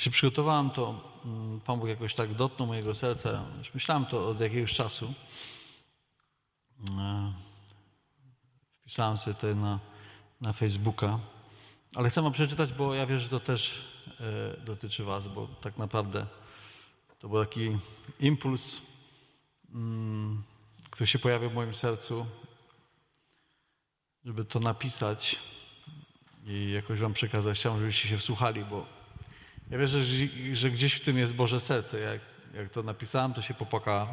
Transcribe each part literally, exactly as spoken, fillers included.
się przygotowałem, to Pan Bóg jakoś tak dotknął mojego serca. Już myślałem to od jakiegoś czasu. Wpisałem sobie to na, na Facebooka. Ale chcę wam przeczytać, bo ja wiem, że to też e, dotyczy was, bo tak naprawdę to był taki impuls, mm, który się pojawił w moim sercu, żeby to napisać i jakoś wam przekazać. Chciałem, żebyście się wsłuchali, bo ja wierzę, że, że gdzieś w tym jest Boże serce. Jak, jak to napisałem, to się popłakałem.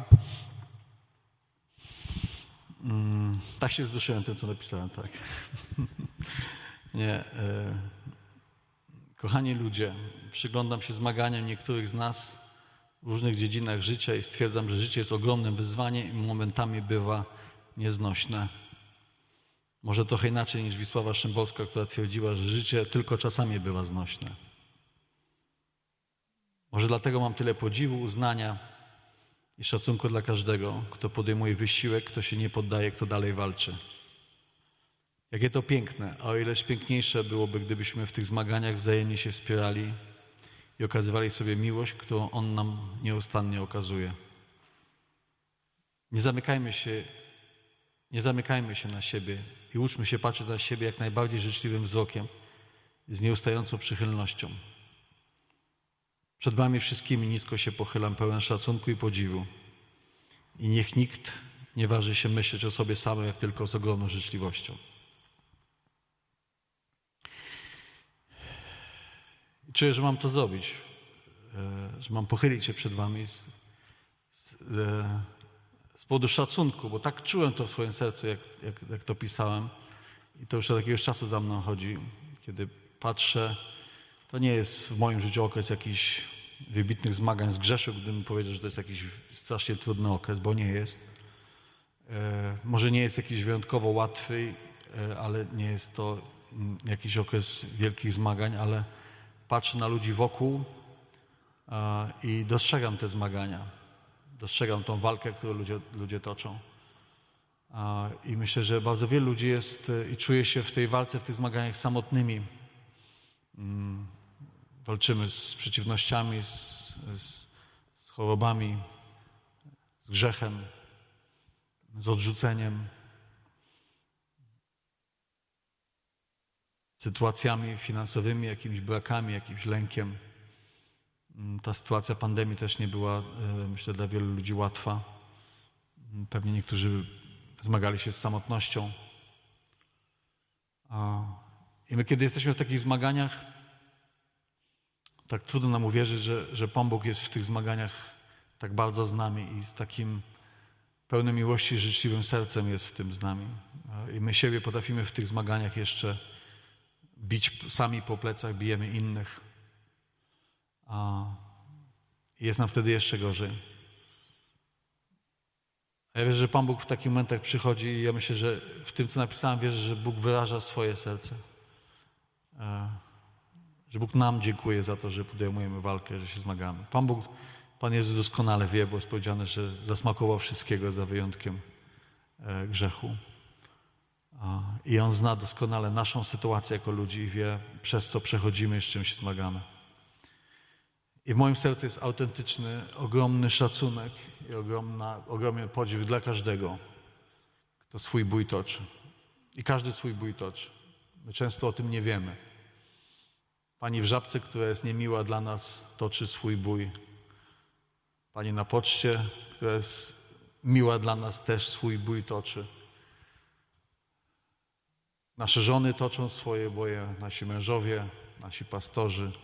Mm, tak się wzruszyłem tym, co napisałem, tak. Nie. E, kochani ludzie, przyglądam się zmaganiom niektórych z nas w różnych dziedzinach życia i stwierdzam, że życie jest ogromnym wyzwaniem i momentami bywa nieznośne. Może trochę inaczej niż Wisława Szymborska, która twierdziła, że życie tylko czasami bywa znośne. Może dlatego mam tyle podziwu, uznania i szacunku dla każdego, kto podejmuje wysiłek, kto się nie poddaje, kto dalej walczy. Jakie to piękne, a o ileż piękniejsze byłoby, gdybyśmy w tych zmaganiach wzajemnie się wspierali i okazywali sobie miłość, którą On nam nieustannie okazuje. Nie zamykajmy się, nie zamykajmy się na siebie i uczmy się patrzeć na siebie jak najbardziej życzliwym wzrokiem i z nieustającą przychylnością. Przed wami wszystkimi nisko się pochylam, pełen szacunku i podziwu. I niech nikt nie waży się myśleć o sobie samym, jak tylko z ogromną życzliwością. I czuję, że mam to zrobić, że mam pochylić się przed wami z, z, z powodu szacunku, bo tak czułem to w swoim sercu, jak, jak, jak to pisałem. I to już od jakiegoś czasu za mną chodzi, kiedy patrzę. To nie jest w moim życiu okres jakichś wybitnych zmagań z grzeszu, gdybym powiedział, że to jest jakiś strasznie trudny okres, bo nie jest. E, może nie jest jakiś wyjątkowo łatwy, e, ale nie jest to jakiś okres wielkich zmagań, ale patrzę na ludzi wokół e, i dostrzegam te zmagania. Dostrzegam tą walkę, którą ludzie, ludzie toczą. E, I myślę, że bardzo wielu ludzi jest e, i czuje się w tej walce, w tych zmaganiach samotnymi. Mm. Walczymy z przeciwnościami, z, z, z chorobami, z grzechem, z odrzuceniem, sytuacjami finansowymi, jakimiś brakami, jakimś lękiem. Ta sytuacja pandemii też nie była, myślę, dla wielu ludzi łatwa. Pewnie niektórzy zmagali się z samotnością. I my, kiedy jesteśmy w takich zmaganiach, tak trudno nam uwierzyć, że, że Pan Bóg jest w tych zmaganiach tak bardzo z nami i z takim pełnym miłości i życzliwym sercem jest w tym z nami. I my siebie potrafimy w tych zmaganiach jeszcze bić sami po plecach, bijemy innych. A jest nam wtedy jeszcze gorzej. A ja wierzę, że Pan Bóg w takich momentach przychodzi i ja myślę, że w tym, co napisałem, wierzę, że Bóg wyraża swoje serce. Że Bóg nam dziękuje za to, że podejmujemy walkę, że się zmagamy. Pan Bóg, Pan Jezus doskonale wie, bo jest powiedziane, że zasmakował wszystkiego za wyjątkiem e, grzechu. A, I On zna doskonale naszą sytuację jako ludzi i wie, przez co przechodzimy i z czym się zmagamy. I w moim sercu jest autentyczny, ogromny szacunek i ogromna, ogromny podziw dla każdego, kto swój bój toczy. I każdy swój bój toczy. My często o tym nie wiemy. Pani w Żabce, która jest niemiła dla nas, toczy swój bój. Pani na poczcie, która jest miła dla nas, też swój bój toczy. Nasze żony toczą swoje boje, nasi mężowie, nasi pastorzy.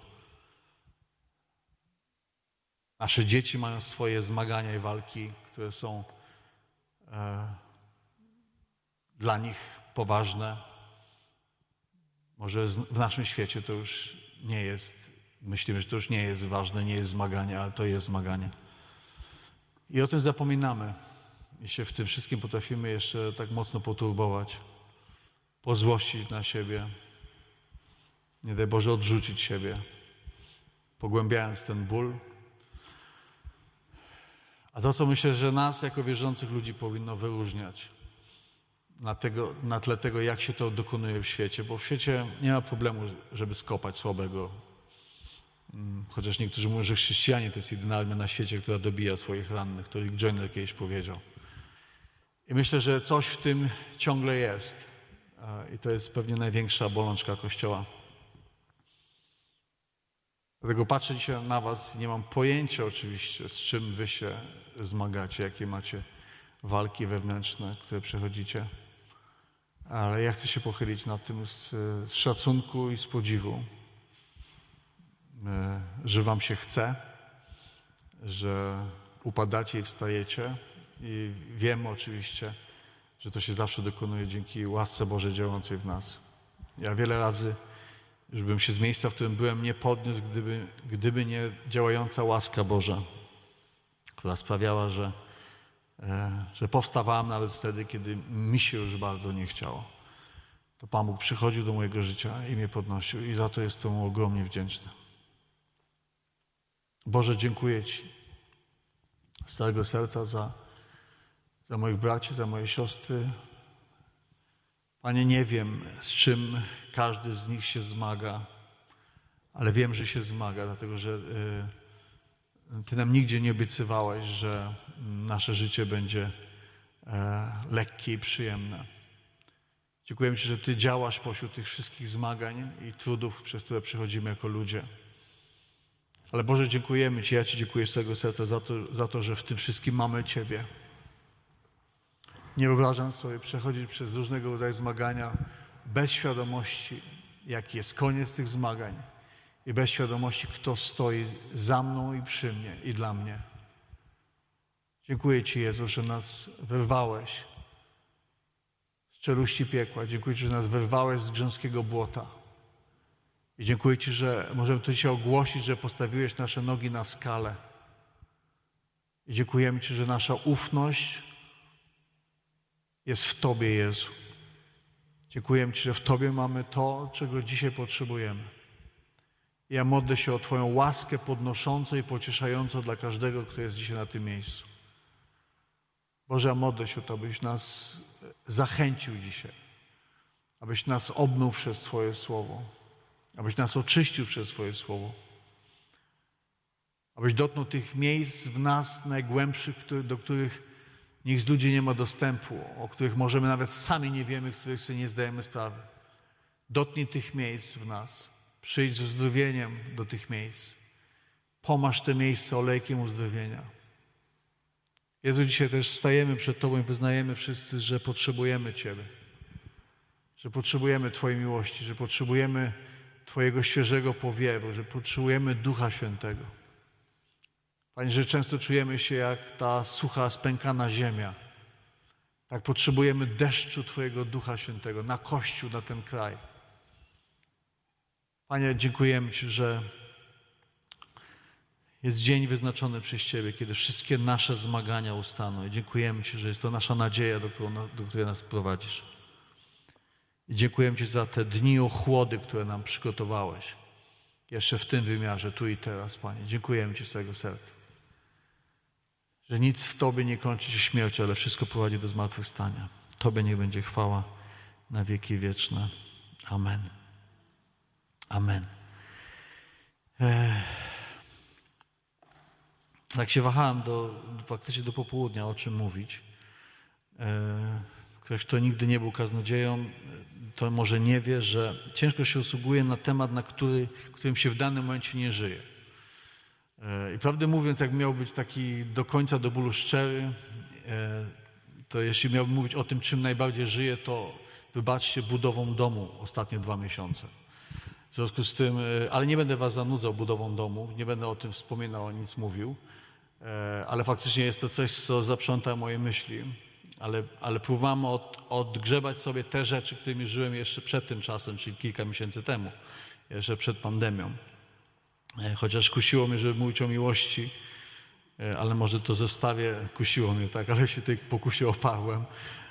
Nasze dzieci mają swoje zmagania i walki, które są e, dla nich poważne. Może w naszym świecie to już nie jest, myślimy, że to już nie jest ważne, nie jest zmaganie, ale to jest zmaganie. I o tym zapominamy. I się w tym wszystkim potrafimy jeszcze tak mocno poturbować, pozłościć na siebie, nie daj Boże odrzucić siebie, pogłębiając ten ból. A to, co myślę, że nas jako wierzących ludzi powinno wyróżniać na, tego, na tle tego, jak się to dokonuje w świecie, bo w świecie nie ma problemu, żeby skopać słabego. Chociaż niektórzy mówią, że chrześcijanie to jest jedyna armia na świecie, która dobija swoich rannych. To Rick Joyner kiedyś powiedział. I myślę, że coś w tym ciągle jest. I to jest pewnie największa bolączka Kościoła. Dlatego patrzę dzisiaj na was i nie mam pojęcia oczywiście, z czym wy się zmagacie, jakie macie walki wewnętrzne, które przechodzicie. Ale ja chcę się pochylić nad tym z, z szacunku i z podziwu, że wam się chce, że upadacie i wstajecie i wiemy oczywiście, że to się zawsze dokonuje dzięki łasce Bożej działającej w nas. Ja wiele razy już bym się z miejsca, w którym byłem, nie podniósł, gdyby, gdyby nie działająca łaska Boża, która sprawiała, że, e, że powstawałem nawet wtedy, kiedy mi się już bardzo nie chciało. To Pan Bóg przychodził do mojego życia i mnie podnosił i za to jestem mu ogromnie wdzięczny. Boże, dziękuję Ci z całego serca za, za moich braci, za moje siostry. Panie, nie wiem, z czym każdy z nich się zmaga, ale wiem, że się zmaga, dlatego że y, Ty nam nigdzie nie obiecywałeś, że nasze życie będzie e, lekkie i przyjemne. Dziękuję Ci, że Ty działasz pośród tych wszystkich zmagań i trudów, przez które przechodzimy jako ludzie. Ale Boże, dziękujemy Ci, ja Ci dziękuję z całego serca za to, za to, że w tym wszystkim mamy Ciebie. Nie wyobrażam sobie przechodzić przez różnego rodzaju zmagania bez świadomości, jaki jest koniec tych zmagań i bez świadomości, kto stoi za mną i przy mnie i dla mnie. Dziękuję Ci, Jezu, że nas wyrwałeś z czeluści piekła. Dziękuję Ci, że nas wyrwałeś z grząskiego błota. I dziękuję Ci, że możemy to dzisiaj ogłosić, że postawiłeś nasze nogi na skalę. I dziękujemy Ci, że nasza ufność jest w Tobie, Jezu. Dziękujemy Ci, że w Tobie mamy to, czego dzisiaj potrzebujemy. I ja modlę się o Twoją łaskę podnoszącą i pocieszającą dla każdego, kto jest dzisiaj na tym miejscu. Boże, ja modlę się o to, abyś nas zachęcił dzisiaj, abyś nas obmył przez Twoje słowo, abyś nas oczyścił przez Twoje słowo, abyś dotknął tych miejsc w nas najgłębszych, do których nikt z ludzi nie ma dostępu, o których możemy nawet sami nie wiemy, których sobie nie zdajemy sprawy. Dotknij tych miejsc w nas. Przyjdź z uzdrowieniem do tych miejsc. Pomaż te miejsca olejkiem uzdrowienia. Jezu, dzisiaj też stajemy przed Tobą i wyznajemy wszyscy, że potrzebujemy Ciebie. Że potrzebujemy Twojej miłości, że potrzebujemy Twojego świeżego powiewu, że potrzebujemy Ducha Świętego. Panie, że często czujemy się jak ta sucha, spękana ziemia. Tak potrzebujemy deszczu Twojego Ducha Świętego na Kościół, na ten kraj. Panie, dziękujemy Ci, że jest dzień wyznaczony przez Ciebie, kiedy wszystkie nasze zmagania ustaną. I dziękujemy Ci, że jest to nasza nadzieja, do, którą, do której nas prowadzisz. I dziękujemy Ci za te dni ochłody, które nam przygotowałeś. Jeszcze w tym wymiarze, tu i teraz, Panie. Dziękujemy Ci z całego serca. Że nic w Tobie nie kończy się śmiercią, ale wszystko prowadzi do zmartwychwstania. Tobie niech będzie chwała na wieki wieczne. Amen. Amen. Ech. Tak się wahałem do, faktycznie do popołudnia, o czym mówić. E, ktoś, kto nigdy nie był kaznodzieją, to może nie wie, że ciężko się usługuje na temat, na który, którym się w danym momencie nie żyje. E, I prawdę mówiąc, jak miał być taki do końca, do bólu szczery, e, to jeśli miałbym mówić o tym, czym najbardziej żyję, to wybaczcie, budową domu ostatnie dwa miesiące. W związku z tym, ale nie będę was zanudzał budową domu, nie będę o tym wspominał, nic mówił, ale faktycznie jest to coś, co zaprząta moje myśli, ale, ale próbowałem od, odgrzebać sobie te rzeczy, którymi żyłem jeszcze przed tym czasem, czyli kilka miesięcy temu, jeszcze przed pandemią. Chociaż kusiło mnie, żeby mówić o miłości, ale może to zostawię, kusiło mnie, tak, ale się tej pokusie oparłem.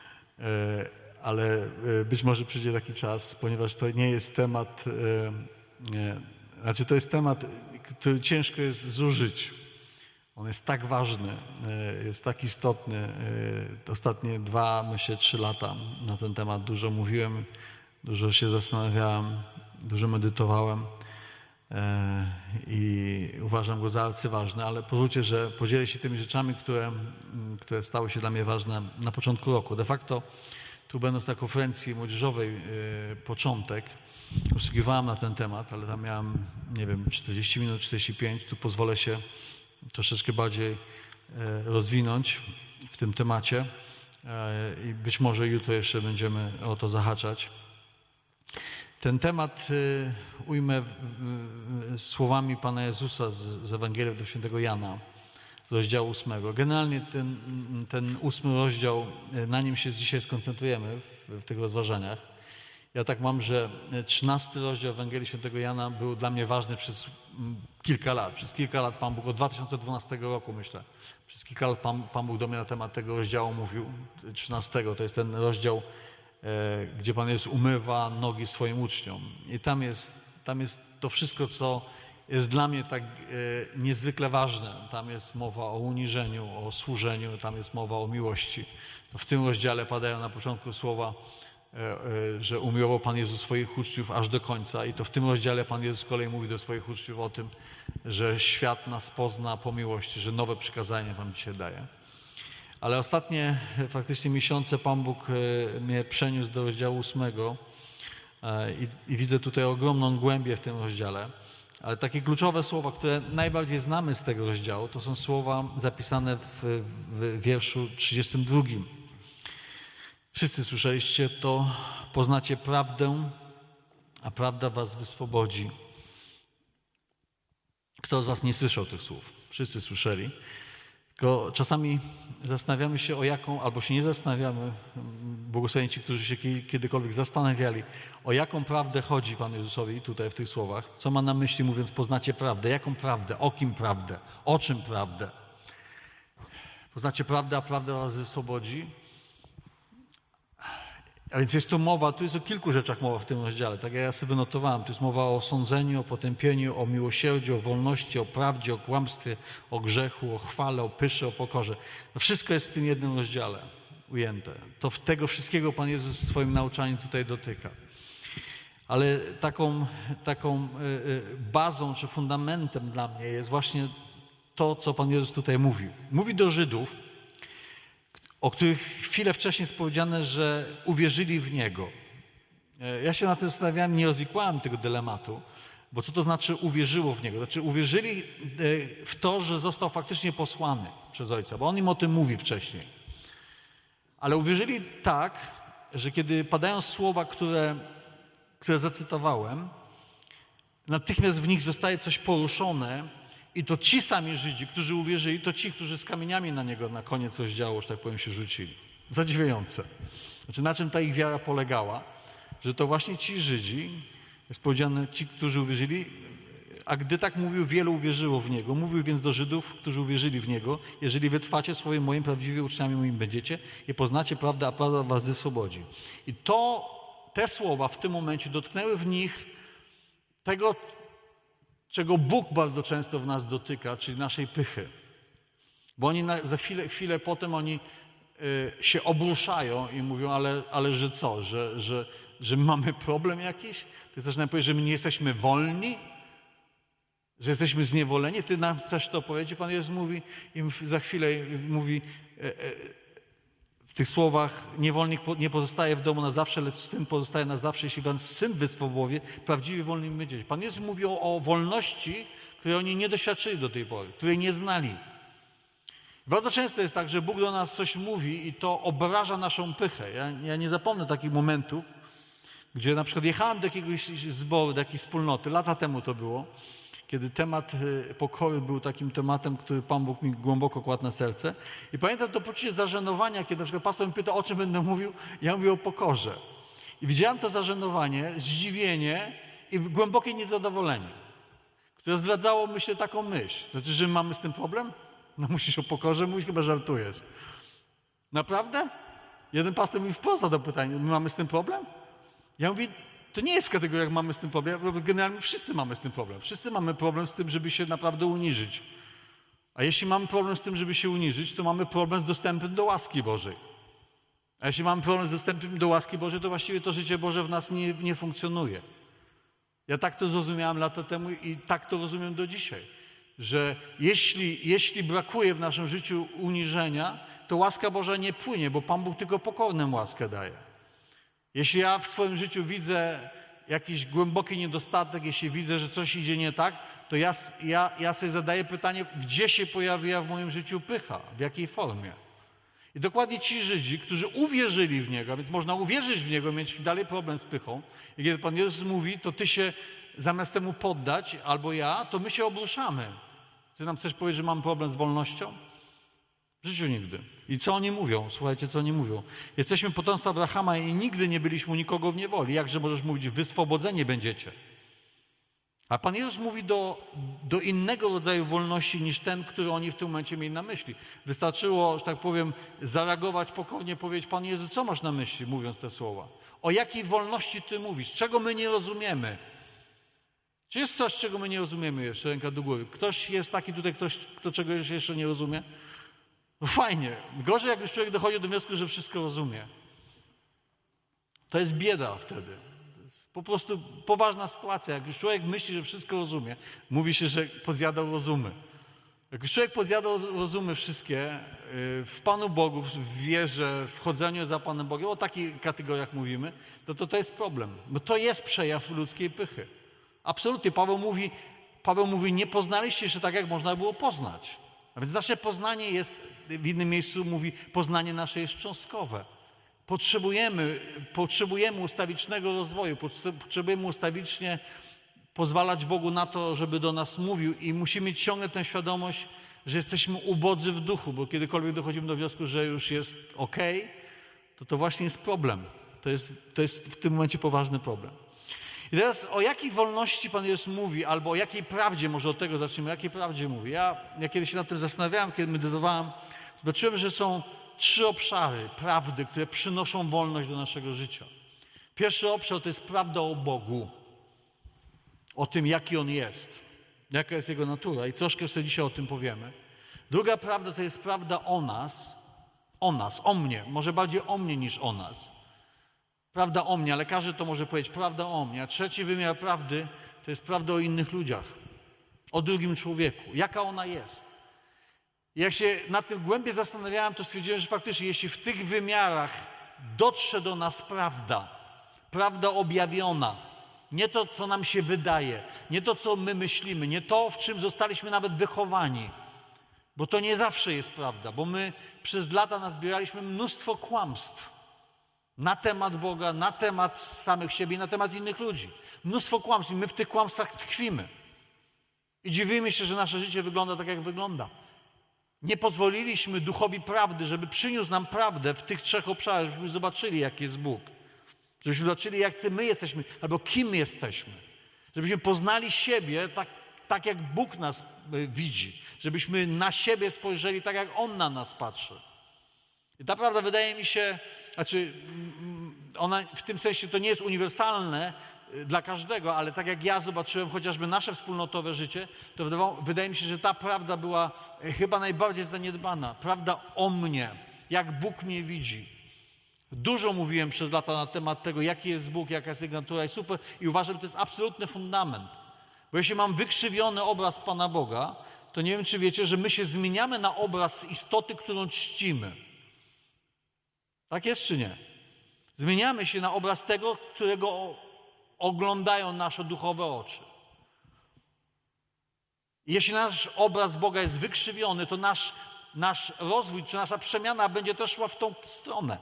Ale być może przyjdzie taki czas, ponieważ to nie jest temat, nie, znaczy to jest temat, który ciężko jest zużyć. On jest tak ważny, jest tak istotny. Ostatnie dwa, myślę, trzy lata na ten temat dużo mówiłem, dużo się zastanawiałem, dużo medytowałem. i uważam go za arcyważny, ale pozwólcie, że podzielę się tymi rzeczami, które, które stały się dla mnie ważne na początku roku. De facto tu będąc na konferencji młodzieżowej początek, usługiwałem na ten temat, ale tam miałem, nie wiem, czterdzieści minut, czterdzieści pięć. Tu pozwolę się troszeczkę bardziej rozwinąć w tym temacie i być może jutro jeszcze będziemy o to zahaczać. Ten temat ujmę słowami Pana Jezusa z Ewangelii według świętego Jana, z rozdziału ósmego. Generalnie ten, ten ósmy rozdział, na nim się dzisiaj skoncentrujemy w, w tych rozważaniach. Ja tak mam, że trzynasty rozdział Ewangelii świętego Jana był dla mnie ważny przez kilka lat. Przez kilka lat Pan Bóg, od dwa tysiące dwunastego roku myślę, przez kilka lat Pan, Pan Bóg do mnie na temat tego rozdziału mówił. trzynastego to jest ten rozdział, e, gdzie Pan Jezus umywa nogi swoim uczniom. I tam jest, tam jest to wszystko, co jest dla mnie tak e, niezwykle ważne. Tam jest mowa o uniżeniu, o służeniu, tam jest mowa o miłości. To w tym rozdziale padają na początku słowa, że umiłował Pan Jezus swoich uczniów aż do końca. I to w tym rozdziale Pan Jezus z kolei mówi do swoich uczniów o tym, że świat nas pozna po miłości, że nowe przykazanie Wam dzisiaj daje. Ale ostatnie faktycznie miesiące Pan Bóg mnie przeniósł do rozdziału ósmego i, i widzę tutaj ogromną głębię w tym rozdziale. Ale takie kluczowe słowa, które najbardziej znamy z tego rozdziału, to są słowa zapisane w, w wierszu trzydziestym drugim. Wszyscy słyszeliście to, poznacie prawdę, a prawda was wyswobodzi. Kto z was nie słyszał tych słów? Wszyscy słyszeli. Tylko czasami zastanawiamy się o jaką, albo się nie zastanawiamy, błogosławieni ci, którzy się kiedykolwiek zastanawiali, o jaką prawdę chodzi Panu Jezusowi tutaj w tych słowach. Co ma na myśli mówiąc, poznacie prawdę? Jaką prawdę? O kim prawdę? O czym prawdę? Poznacie prawdę, a prawda was wyswobodzi. A więc jest tu mowa, tu jest o kilku rzeczach mowa w tym rozdziale, tak jak ja sobie wynotowałem. Tu jest mowa o sądzeniu, o potępieniu, o miłosierdziu, o wolności, o prawdzie, o kłamstwie, o grzechu, o chwale, o pysze, o pokorze. To wszystko jest w tym jednym rozdziale ujęte. To tego wszystkiego Pan Jezus w swoim nauczaniu tutaj dotyka. Ale taką, taką bazą czy fundamentem dla mnie jest właśnie to, co Pan Jezus tutaj mówił. Mówi do Żydów, o których chwilę wcześniej jest powiedziane, że uwierzyli w Niego. Ja się na tym zastanawiałem, nie rozwikłałem tego dylematu, bo co to znaczy uwierzyło w Niego? Znaczy uwierzyli w to, że został faktycznie posłany przez Ojca, bo On im o tym mówi wcześniej. Ale uwierzyli tak, że kiedy padają słowa, które, które zacytowałem, natychmiast w nich zostaje coś poruszone. I to ci sami Żydzi, którzy uwierzyli, to ci, którzy z kamieniami na Niego na koniec rozdziału, że tak powiem, się rzucili. Zadziwiające. Znaczy, na czym ta ich wiara polegała? Że to właśnie ci Żydzi, jest powiedziane, ci, którzy uwierzyli, a gdy tak mówił, wielu uwierzyło w Niego. Mówił więc do Żydów, którzy uwierzyli w Niego, jeżeli wytrwacie swoim moim prawdziwymi uczniami moimi będziecie i poznacie prawdę, a prawda was wyswobodzi. I to, te słowa w tym momencie dotknęły w nich tego, czego Bóg bardzo często w nas dotyka, czyli naszej pychy. Bo oni na, za chwilę, chwilę potem oni y, się obruszają i mówią, ale, ale że co, że, że, że mamy problem jakiś? Ty chcesz nam powiedzieć, że my nie jesteśmy wolni? Że jesteśmy zniewoleni? Ty nam chcesz to powiedzieć? Pan Jezus mówi, im za chwilę mówi y, y, w tych słowach, niewolnik nie pozostaje w domu na zawsze, lecz syn pozostaje na zawsze, jeśli wam syn wyswobodzie, prawdziwie wolnymi będziecie. Pan Jezus mówi o, o wolności, której oni nie doświadczyli do tej pory, której nie znali. Bardzo często jest tak, że Bóg do nas coś mówi i to obraża naszą pychę. Ja, ja nie zapomnę takich momentów, gdzie na przykład jechałem do jakiegoś zboru, do jakiejś wspólnoty, lata temu to było, kiedy temat pokory był takim tematem, który Pan Bóg mi głęboko kładł na serce. I pamiętam to poczucie zażenowania, kiedy na przykład pastor mi pytał, o czym będę mówił, ja mówię o pokorze. I widziałem to zażenowanie, zdziwienie i głębokie niezadowolenie, które zdradzało, myślę, taką myśl. Znaczy, że mamy z tym problem? No musisz o pokorze mówić, chyba żartujesz. Naprawdę? Jeden pastor mi wprost zadał pytanie, my mamy z tym problem? Ja mówię, to nie jest w kategoriach mamy z tym problem, generalnie wszyscy mamy z tym problem. Wszyscy mamy problem z tym, żeby się naprawdę uniżyć. A jeśli mamy problem z tym, żeby się uniżyć, to mamy problem z dostępem do łaski Bożej. A jeśli mamy problem z dostępem do łaski Bożej, to właściwie to życie Boże w nas nie, nie funkcjonuje. Ja tak to zrozumiałem lata temu i tak to rozumiem do dzisiaj, że jeśli, jeśli brakuje w naszym życiu uniżenia, to łaska Boża nie płynie, bo Pan Bóg tylko pokornym łaskę daje. Jeśli ja w swoim życiu widzę jakiś głęboki niedostatek, jeśli widzę, że coś idzie nie tak, to ja, ja, ja sobie zadaję pytanie, gdzie się pojawiła w moim życiu pycha, w jakiej formie. I dokładnie ci Żydzi, którzy uwierzyli w Niego, a więc można uwierzyć w Niego, mieć dalej problem z pychą. I kiedy Pan Jezus mówi, to ty się zamiast temu poddać, albo ja, to my się obruszamy. Ty nam chcesz powiedzieć, że mamy problem z wolnością? W życiu nigdy. I co oni mówią? Słuchajcie, co oni mówią. Jesteśmy potomstwem Abrahama i nigdy nie byliśmy u nikogo w niewoli. Jakże możesz mówić, wyswobodzeni będziecie? A Pan Jezus mówi do, do innego rodzaju wolności niż ten, który oni w tym momencie mieli na myśli. Wystarczyło, że tak powiem, zareagować pokornie, powiedzieć, Panie Jezu, co masz na myśli, mówiąc te słowa? O jakiej wolności Ty mówisz? Czego my nie rozumiemy? Czy jest coś, czego my nie rozumiemy jeszcze? Ręka do góry. Ktoś jest taki tutaj, ktoś, kto czegoś jeszcze nie rozumie? No fajnie. Gorzej, jak już człowiek dochodzi do wniosku, że wszystko rozumie. To jest bieda wtedy. Po prostu poważna sytuacja. Jak już człowiek myśli, że wszystko rozumie, mówi się, że pozjadał rozumy. Jak już człowiek pozjadał rozumy wszystkie w Panu Bogu, w wierze, w chodzeniu za Panem Bogiem, o takich kategoriach mówimy, to to, to jest problem. Bo to jest przejaw ludzkiej pychy. Absolutnie. Paweł mówi, Paweł mówi, nie poznaliście jeszcze tak, jak można było poznać. A więc nasze poznanie jest, w innym miejscu mówi, poznanie nasze jest cząstkowe. Potrzebujemy, potrzebujemy ustawicznego rozwoju, potrzebujemy ustawicznie pozwalać Bogu na to, żeby do nas mówił i musimy mieć ciągle tę świadomość, że jesteśmy ubodzy w duchu, bo kiedykolwiek dochodzimy do wniosku, że już jest okej, to to właśnie jest problem. To jest, to jest w tym momencie poważny problem. I teraz o jakiej wolności Pan Jezus mówi, albo o jakiej prawdzie, może od tego zacznijmy, o jakiej prawdzie mówi. Ja, ja kiedy się nad tym zastanawiałem, kiedy medytowałem, zobaczyłem, że są trzy obszary prawdy, które przynoszą wolność do naszego życia. Pierwszy obszar to jest prawda o Bogu, o tym, jaki On jest, jaka jest Jego natura i troszkę sobie dzisiaj o tym powiemy. Druga prawda to jest prawda o nas, o nas, o mnie, może bardziej o mnie niż o nas. Prawda o mnie, ale każdy to może powiedzieć, prawda o mnie. A trzeci wymiar prawdy to jest prawda o innych ludziach, o drugim człowieku, jaka ona jest. I jak się nad tym głębiej zastanawiałem, to stwierdziłem, że faktycznie jeśli w tych wymiarach dotrze do nas prawda, prawda objawiona, nie to, co nam się wydaje, nie to, co my myślimy, nie to, w czym zostaliśmy nawet wychowani, bo to nie zawsze jest prawda, bo my przez lata nazbieraliśmy mnóstwo kłamstw na temat Boga, na temat samych siebie, na temat innych ludzi. Mnóstwo kłamstw i my w tych kłamstwach tkwimy. I dziwimy się, że nasze życie wygląda tak, jak wygląda. Nie pozwoliliśmy Duchowi Prawdy, żeby przyniósł nam prawdę w tych trzech obszarach, żebyśmy zobaczyli, jaki jest Bóg. Żebyśmy zobaczyli, jak my jesteśmy, albo kim jesteśmy. Żebyśmy poznali siebie tak, tak, jak Bóg nas widzi. Żebyśmy na siebie spojrzeli tak, jak On na nas patrzy. I ta prawda wydaje mi się, znaczy ona w tym sensie to nie jest uniwersalne dla każdego, ale tak jak ja zobaczyłem chociażby nasze wspólnotowe życie, to wydawało, wydaje mi się, że ta prawda była chyba najbardziej zaniedbana. Prawda o mnie, jak Bóg mnie widzi. Dużo mówiłem przez lata na temat tego, jaki jest Bóg, jaka jest Jego natura i super i uważam, że to jest absolutny fundament. Bo jeśli mam wykrzywiony obraz Pana Boga, to nie wiem, czy wiecie, że my się zmieniamy na obraz istoty, którą czcimy. Tak jest, czy nie? Zmieniamy się na obraz tego, którego oglądają nasze duchowe oczy. I jeśli nasz obraz Boga jest wykrzywiony, to nasz, nasz rozwój czy nasza przemiana będzie też szła w tą stronę.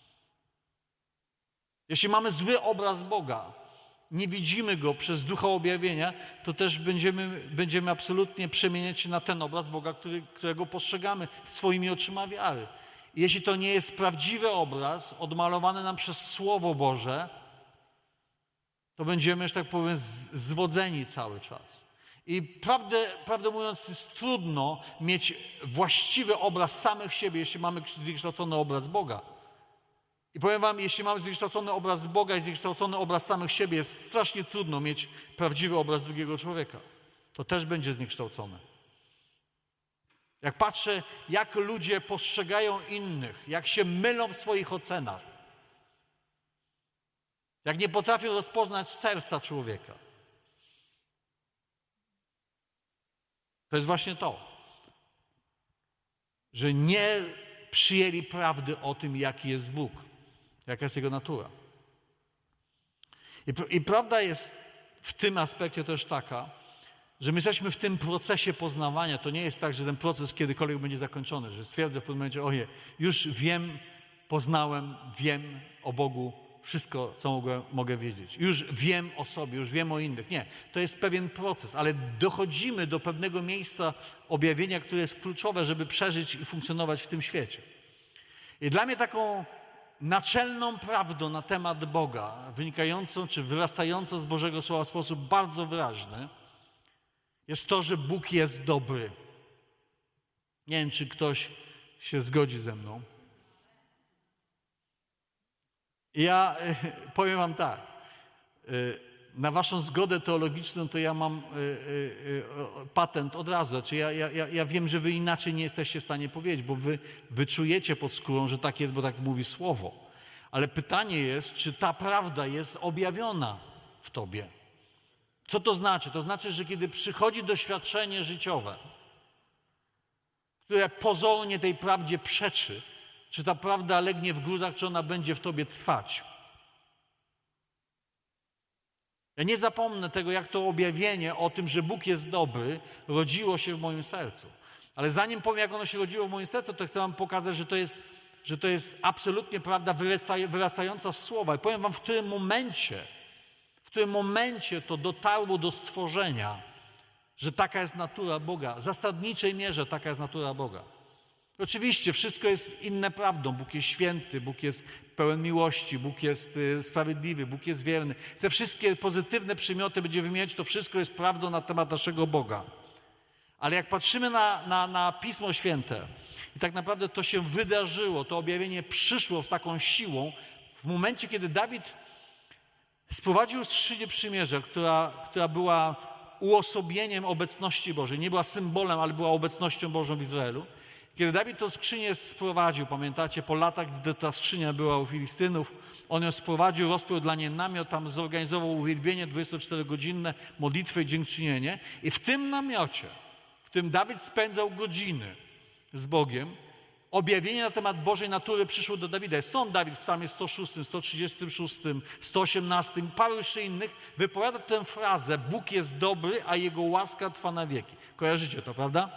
Jeśli mamy zły obraz Boga, nie widzimy Go przez ducha objawienia, to też będziemy, będziemy absolutnie przemieniać się na ten obraz Boga, który, którego postrzegamy swoimi oczyma wiary. I jeśli to nie jest prawdziwy obraz, odmalowany nam przez Słowo Boże, to będziemy, że tak powiem, zwodzeni cały czas. I prawdę, prawdę mówiąc, jest trudno mieć właściwy obraz samych siebie, jeśli mamy zniekształcony obraz Boga. I powiem wam, jeśli mamy zniekształcony obraz Boga i zniekształcony obraz samych siebie, jest strasznie trudno mieć prawdziwy obraz drugiego człowieka. To też będzie zniekształcone. Jak patrzę, jak ludzie postrzegają innych, jak się mylą w swoich ocenach, jak nie potrafią rozpoznać serca człowieka, To jest właśnie to, że nie przyjęli prawdy o tym, jaki jest Bóg, jaka jest Jego natura. I, i prawda jest w tym aspekcie też taka, że my jesteśmy w tym procesie poznawania. To nie jest tak, że ten proces kiedykolwiek będzie zakończony, że stwierdzę w pewnym momencie, oje, już wiem, poznałem, wiem o Bogu wszystko, co mogę, mogę wiedzieć. Już wiem o sobie, już wiem o innych. Nie, to jest pewien proces, ale dochodzimy do pewnego miejsca objawienia, które jest kluczowe, żeby przeżyć i funkcjonować w tym świecie. I dla mnie taką naczelną prawdą na temat Boga, wynikającą czy wyrastającą z Bożego Słowa w sposób bardzo wyraźny, jest to, że Bóg jest dobry. Nie wiem, czy ktoś się zgodzi ze mną. Ja powiem wam tak, na waszą zgodę teologiczną to ja mam patent od razu. Znaczy ja, ja, ja wiem, że wy inaczej nie jesteście w stanie powiedzieć, bo wy, wy czujecie pod skórą, że tak jest, bo tak mówi Słowo. Ale pytanie jest, czy ta prawda jest objawiona w tobie. Co to znaczy? To znaczy, że kiedy przychodzi doświadczenie życiowe, które pozornie tej prawdzie przeczy, czy ta prawda legnie w gruzach, czy ona będzie w tobie trwać. Ja nie zapomnę tego, jak to objawienie o tym, że Bóg jest dobry, rodziło się w moim sercu. Ale zanim powiem, jak ono się rodziło w moim sercu, to chcę wam pokazać, że to jest, że to jest absolutnie prawda wyrastająca z Słowa. I powiem wam, w którym momencie, w którym momencie to dotarło do stworzenia, że taka jest natura Boga. W zasadniczej mierze taka jest natura Boga. Oczywiście wszystko jest inne prawdą. Bóg jest święty, Bóg jest pełen miłości, Bóg jest sprawiedliwy, Bóg jest wierny. Te wszystkie pozytywne przymioty będzie wymieniać, to wszystko jest prawdą na temat naszego Boga. Ale jak patrzymy na, na, na Pismo Święte i tak naprawdę to się wydarzyło, to objawienie przyszło z taką siłą w momencie, kiedy Dawid sprowadził skrzynię przymierza, która, która była uosobieniem obecności Bożej. Nie była symbolem, ale była obecnością Bożą w Izraelu. Kiedy Dawid tę skrzynię sprowadził, pamiętacie, po latach, gdy ta skrzynia była u Filistynów, on ją sprowadził, rozpiął dla niej namiot, tam zorganizował uwielbienie dwudziestoczterogodzinne, modlitwę i dziękczynienie. I w tym namiocie, w którym Dawid spędzał godziny z Bogiem, objawienie na temat Bożej natury przyszło do Dawida. Stąd Dawid w psalmie sto szóstym, sto trzydziestym szóstym, sto osiemnastym, paru jeszcze innych wypowiada tę frazę: Bóg jest dobry, a Jego łaska trwa na wieki. Kojarzycie to, prawda?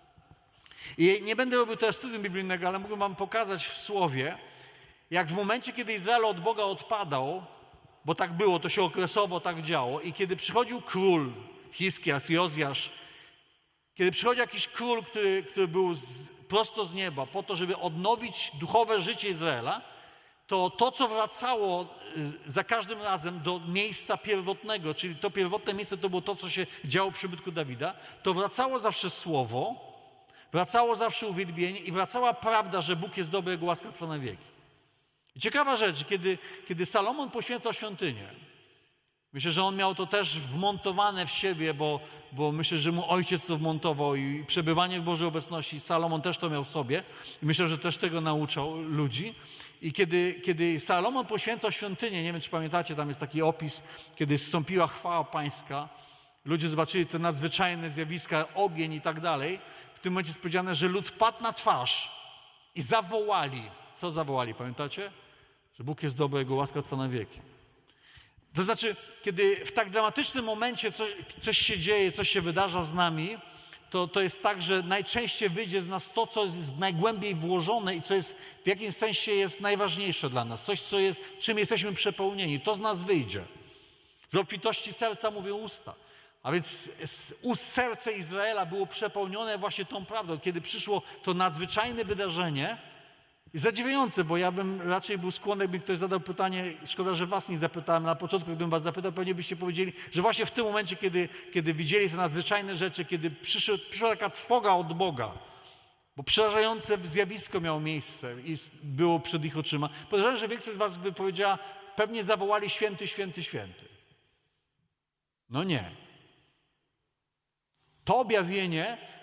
I nie będę robił teraz studium biblijnego, ale mógłbym wam pokazać w Słowie, jak w momencie, kiedy Izrael od Boga odpadał, bo tak było, to się okresowo tak działo, i kiedy przychodził król, Hiskiasz, Jozjasz, kiedy przychodził jakiś król, który, który był z, prosto z nieba po to, żeby odnowić duchowe życie Izraela, to to, co wracało za każdym razem do miejsca pierwotnego, czyli to pierwotne miejsce to było to, co się działo w przybytku Dawida, to wracało zawsze słowo, wracało zawsze uwielbienie i wracała prawda, że Bóg jest dobry, Jego łaska trwa na wieki. I ciekawa rzecz, kiedy, kiedy Salomon poświęcał świątynię, myślę, że on miał to też wmontowane w siebie, bo, bo myślę, że mu ojciec to wmontował i przebywanie w Bożej obecności, Salomon też to miał w sobie i myślę, że też tego nauczał ludzi. I kiedy, kiedy Salomon poświęcał świątynię, nie wiem, czy pamiętacie, tam jest taki opis, kiedy zstąpiła chwała pańska, ludzie zobaczyli te nadzwyczajne zjawiska, ogień i tak dalej. W tym momencie jest powiedziane, że lud padł na twarz i zawołali. Co zawołali, pamiętacie? Że Bóg jest dobry, Jego łaska trwa na wieki. To znaczy, kiedy w tak dramatycznym momencie coś, coś się dzieje, coś się wydarza z nami, to, to jest tak, że najczęściej wyjdzie z nas to, co jest najgłębiej włożone i co jest w jakimś sensie jest najważniejsze dla nas. Coś, co jest, czym jesteśmy przepełnieni. To z nas wyjdzie. Z obfitości serca mówią usta. A więc z ust serce Izraela było przepełnione właśnie tą prawdą. Kiedy przyszło to nadzwyczajne wydarzenie, i zadziwiające, bo ja bym raczej był skłonny, jakby ktoś zadał pytanie, szkoda, że was nie zapytałem, na początku, gdybym was zapytał, pewnie byście powiedzieli, że właśnie w tym momencie, kiedy, kiedy widzieli te nadzwyczajne rzeczy, kiedy przyszła, przyszła taka trwoga od Boga, bo przerażające zjawisko miało miejsce i było przed ich oczyma, podejrzewam, że większość z was by powiedziała, pewnie zawołali święty, święty, święty. No nie. To objawienie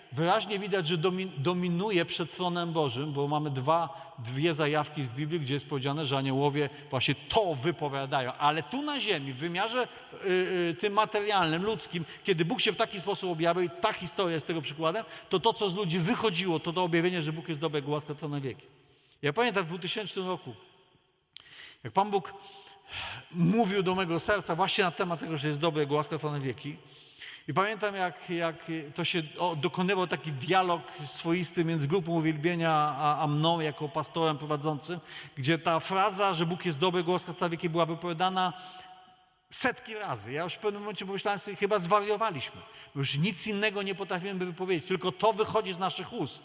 wyraźnie widać, że dominuje przed tronem Bożym, bo mamy dwa, dwie zajawki w Biblii, gdzie jest powiedziane, że aniołowie właśnie to wypowiadają. Ale tu na ziemi, w wymiarze y, y, tym materialnym, ludzkim, kiedy Bóg się w taki sposób objawił, i ta historia jest tego przykładem, to to, co z ludzi wychodziło, to to objawienie, że Bóg jest dobry, Jego łaska trwa na wieki. Ja pamiętam w dwutysięcznym roku, jak Pan Bóg mówił do mego serca właśnie na temat tego, że jest dobry, Jego łaska trwa na wieki. I pamiętam, jak, jak to się o, dokonywał taki dialog swoisty między grupą uwielbienia a, a mną, jako pastorem prowadzącym, gdzie ta fraza, że Bóg jest dobry, Jego łaska trwa na wieki, była wypowiadana setki razy. Ja już w pewnym momencie pomyślałem sobie, chyba zwariowaliśmy. Już nic innego nie potrafimy wypowiedzieć, tylko to wychodzi z naszych ust.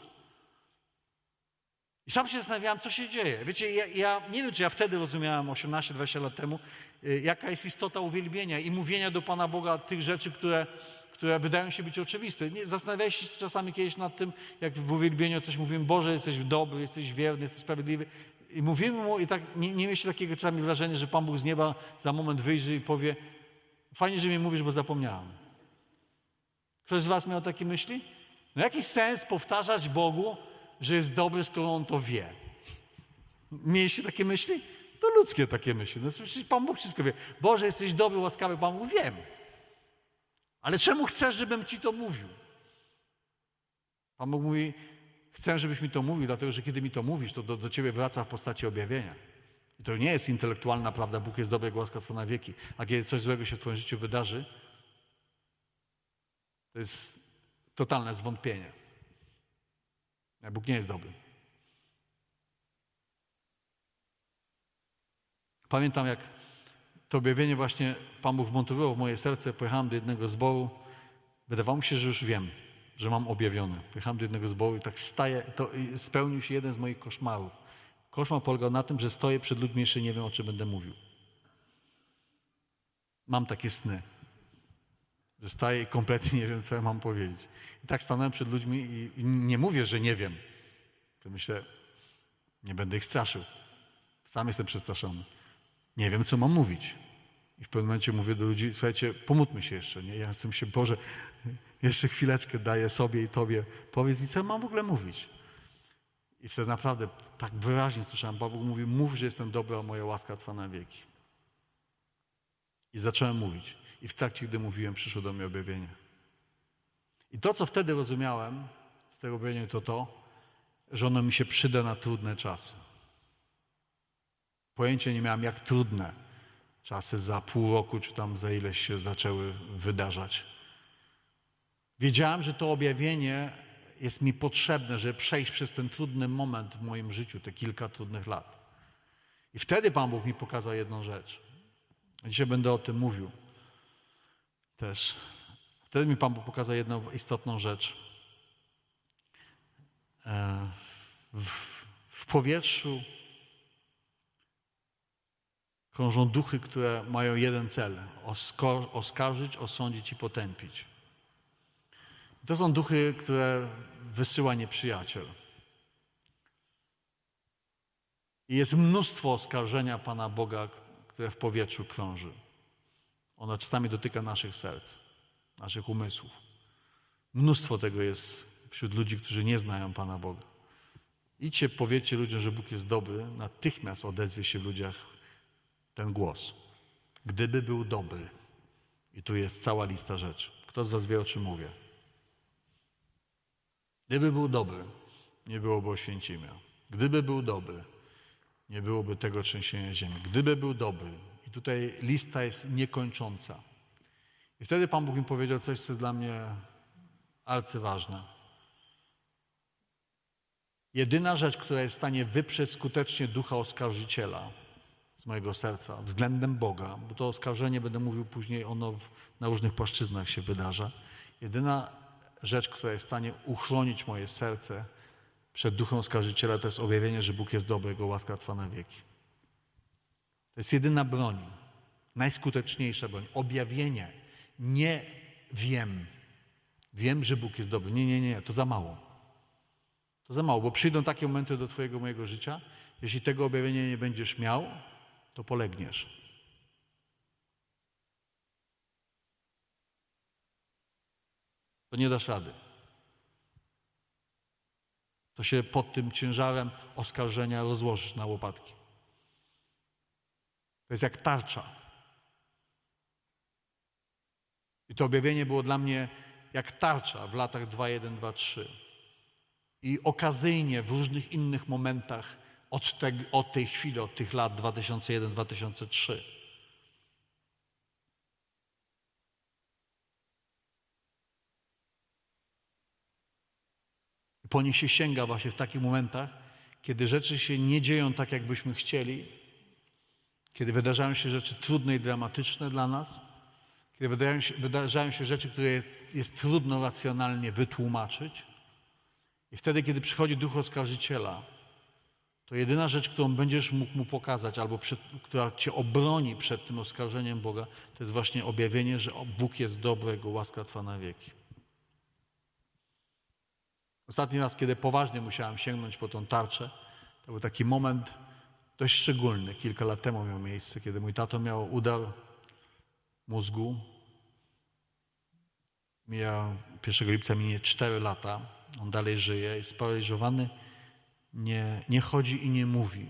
I sam się zastanawiałem, co się dzieje. Wiecie, ja, ja nie wiem, czy ja wtedy rozumiałem, osiemnaście dwadzieścia lat temu, y, jaka jest istota uwielbienia i mówienia do Pana Boga tych rzeczy, które, które wydają się być oczywiste. Nie, zastanawiałeś się czasami kiedyś nad tym, jak w uwielbieniu coś mówimy, Boże, jesteś dobry, jesteś wierny, jesteś sprawiedliwy. I mówimy Mu i tak nie, nie mieliście takiego czasami wrażenia, że Pan Bóg z nieba za moment wyjrzy i powie, fajnie, że mi mówisz, bo zapomniałem. Ktoś z was miał takie myśli? No jakiś sens powtarzać Bogu, że jest dobry, skoro On to wie. Mieliście takie myśli? To ludzkie takie myśli. No przecież Pan Bóg wszystko wie. Boże, jesteś dobry, łaskawy, Pan Bóg, wiem. Ale czemu chcesz, żebym Ci to mówił? Pan Bóg mówi, chcę, żebyś mi to mówił, dlatego że kiedy mi to mówisz, to do, do Ciebie wraca w postaci objawienia. I to nie jest intelektualna prawda, Bóg jest dobry, Jego łaska trwa na wieki. A kiedy coś złego się w Twoim życiu wydarzy, to jest totalne zwątpienie. Bóg nie jest dobry. Pamiętam, jak to objawienie właśnie Pan Bóg wmontowywał w moje serce. Pojechałem do jednego zboru. Wydawało mi się, że już wiem, że mam objawione. Pojechałem do jednego zboru i tak staję. To spełnił się jeden z moich koszmarów. Koszmar polegał na tym, że stoję przed ludźmi i jeszcze nie wiem, o czym będę mówił. Mam takie sny, że staję i kompletnie nie wiem, co ja mam powiedzieć. I tak stanąłem przed ludźmi i, i nie mówię, że nie wiem. To myślę, nie będę ich straszył. Sam jestem przestraszony. Nie wiem, co mam mówić. I w pewnym momencie mówię do ludzi, słuchajcie, pomódlmy się jeszcze. Nie? Ja chcę się, Boże, jeszcze chwileczkę daję sobie i Tobie. Powiedz mi, co mam w ogóle mówić. I wtedy naprawdę tak wyraźnie słyszałem, Pan Bóg mówi, mów, że jestem dobry, a moja łaska trwa na wieki. I zacząłem mówić. I w trakcie, gdy mówiłem, przyszło do mnie objawienie. I to, co wtedy rozumiałem z tego objawienia, to to, że ono mi się przyda na trudne czasy. Pojęcia nie miałem, jak trudne czasy za pół roku, czy tam za ileś się zaczęły wydarzać. Wiedziałem, że to objawienie jest mi potrzebne, żeby przejść przez ten trudny moment w moim życiu, te kilka trudnych lat. I wtedy Pan Bóg mi pokazał jedną rzecz. Dzisiaj będę o tym mówił też. Wtedy mi Pan Bóg pokazał jedną istotną rzecz. W, w powietrzu krążą duchy, które mają jeden cel. Osko- oskarżyć, osądzić i potępić. I to są duchy, które wysyła nieprzyjaciel. I jest mnóstwo oskarżenia Pana Boga, które w powietrzu krąży. Ono czasami dotyka naszych serc, naszych umysłów. Mnóstwo tego jest wśród ludzi, którzy nie znają Pana Boga. Idźcie, powiedzcie ludziom, że Bóg jest dobry, natychmiast odezwie się w ludziach ten głos. Gdyby był dobry. I tu jest cała lista rzeczy. Kto z was wie, o czym mówię? Gdyby był dobry, nie byłoby Oświęcimia. Gdyby był dobry, nie byłoby tego trzęsienia ziemi. Gdyby był dobry. I tutaj lista jest niekończąca. I wtedy Pan Bóg mi powiedział coś, co jest dla mnie arcyważne. Jedyna rzecz, która jest w stanie wyprzeć skutecznie ducha oskarżyciela z mojego serca względem Boga, bo to oskarżenie, będę mówił później, ono w, na różnych płaszczyznach się wydarza. Jedyna rzecz, która jest w stanie uchronić moje serce przed duchem oskarżyciela, to jest objawienie, że Bóg jest dobry, Jego łaska trwa na wieki. To jest jedyna broń, najskuteczniejsza broń. Objawienie. Nie wiem. Wiem, że Bóg jest dobry. Nie, nie, nie, to za mało. To za mało, bo przyjdą takie momenty do twojego, mojego życia, jeśli tego objawienia nie będziesz miał, to polegniesz. To nie dasz rady. to się pod tym ciężarem oskarżenia rozłożysz na łopatki. To jest jak tarcza. I to objawienie było dla mnie jak tarcza w latach dwa jeden dwa trzy. I okazyjnie w różnych innych momentach od, te, od tej chwili, od tych lat dwa tysiące jeden dwa tysiące trzy. Po nie się sięga właśnie w takich momentach, kiedy rzeczy się nie dzieją tak, jakbyśmy chcieli, kiedy wydarzają się rzeczy trudne i dramatyczne dla nas, kiedy wydarzają się, wydarzają się rzeczy, które jest trudno racjonalnie wytłumaczyć. I wtedy, kiedy przychodzi duch oskarżyciela, to jedyna rzecz, którą będziesz mógł mu pokazać, albo przed, która cię obroni przed tym oskarżeniem Boga, to jest właśnie objawienie, że Bóg jest dobry, Jego łaska trwa na wieki. Ostatni raz, kiedy poważnie musiałem sięgnąć po tą tarczę, to był taki moment dość szczególny. Kilka lat temu miał miejsce, kiedy mój tato miał udar mózgu. Mija pierwszego lipca minie cztery lata. On dalej żyje, jest sparaliżowany, nie, nie chodzi i nie mówi.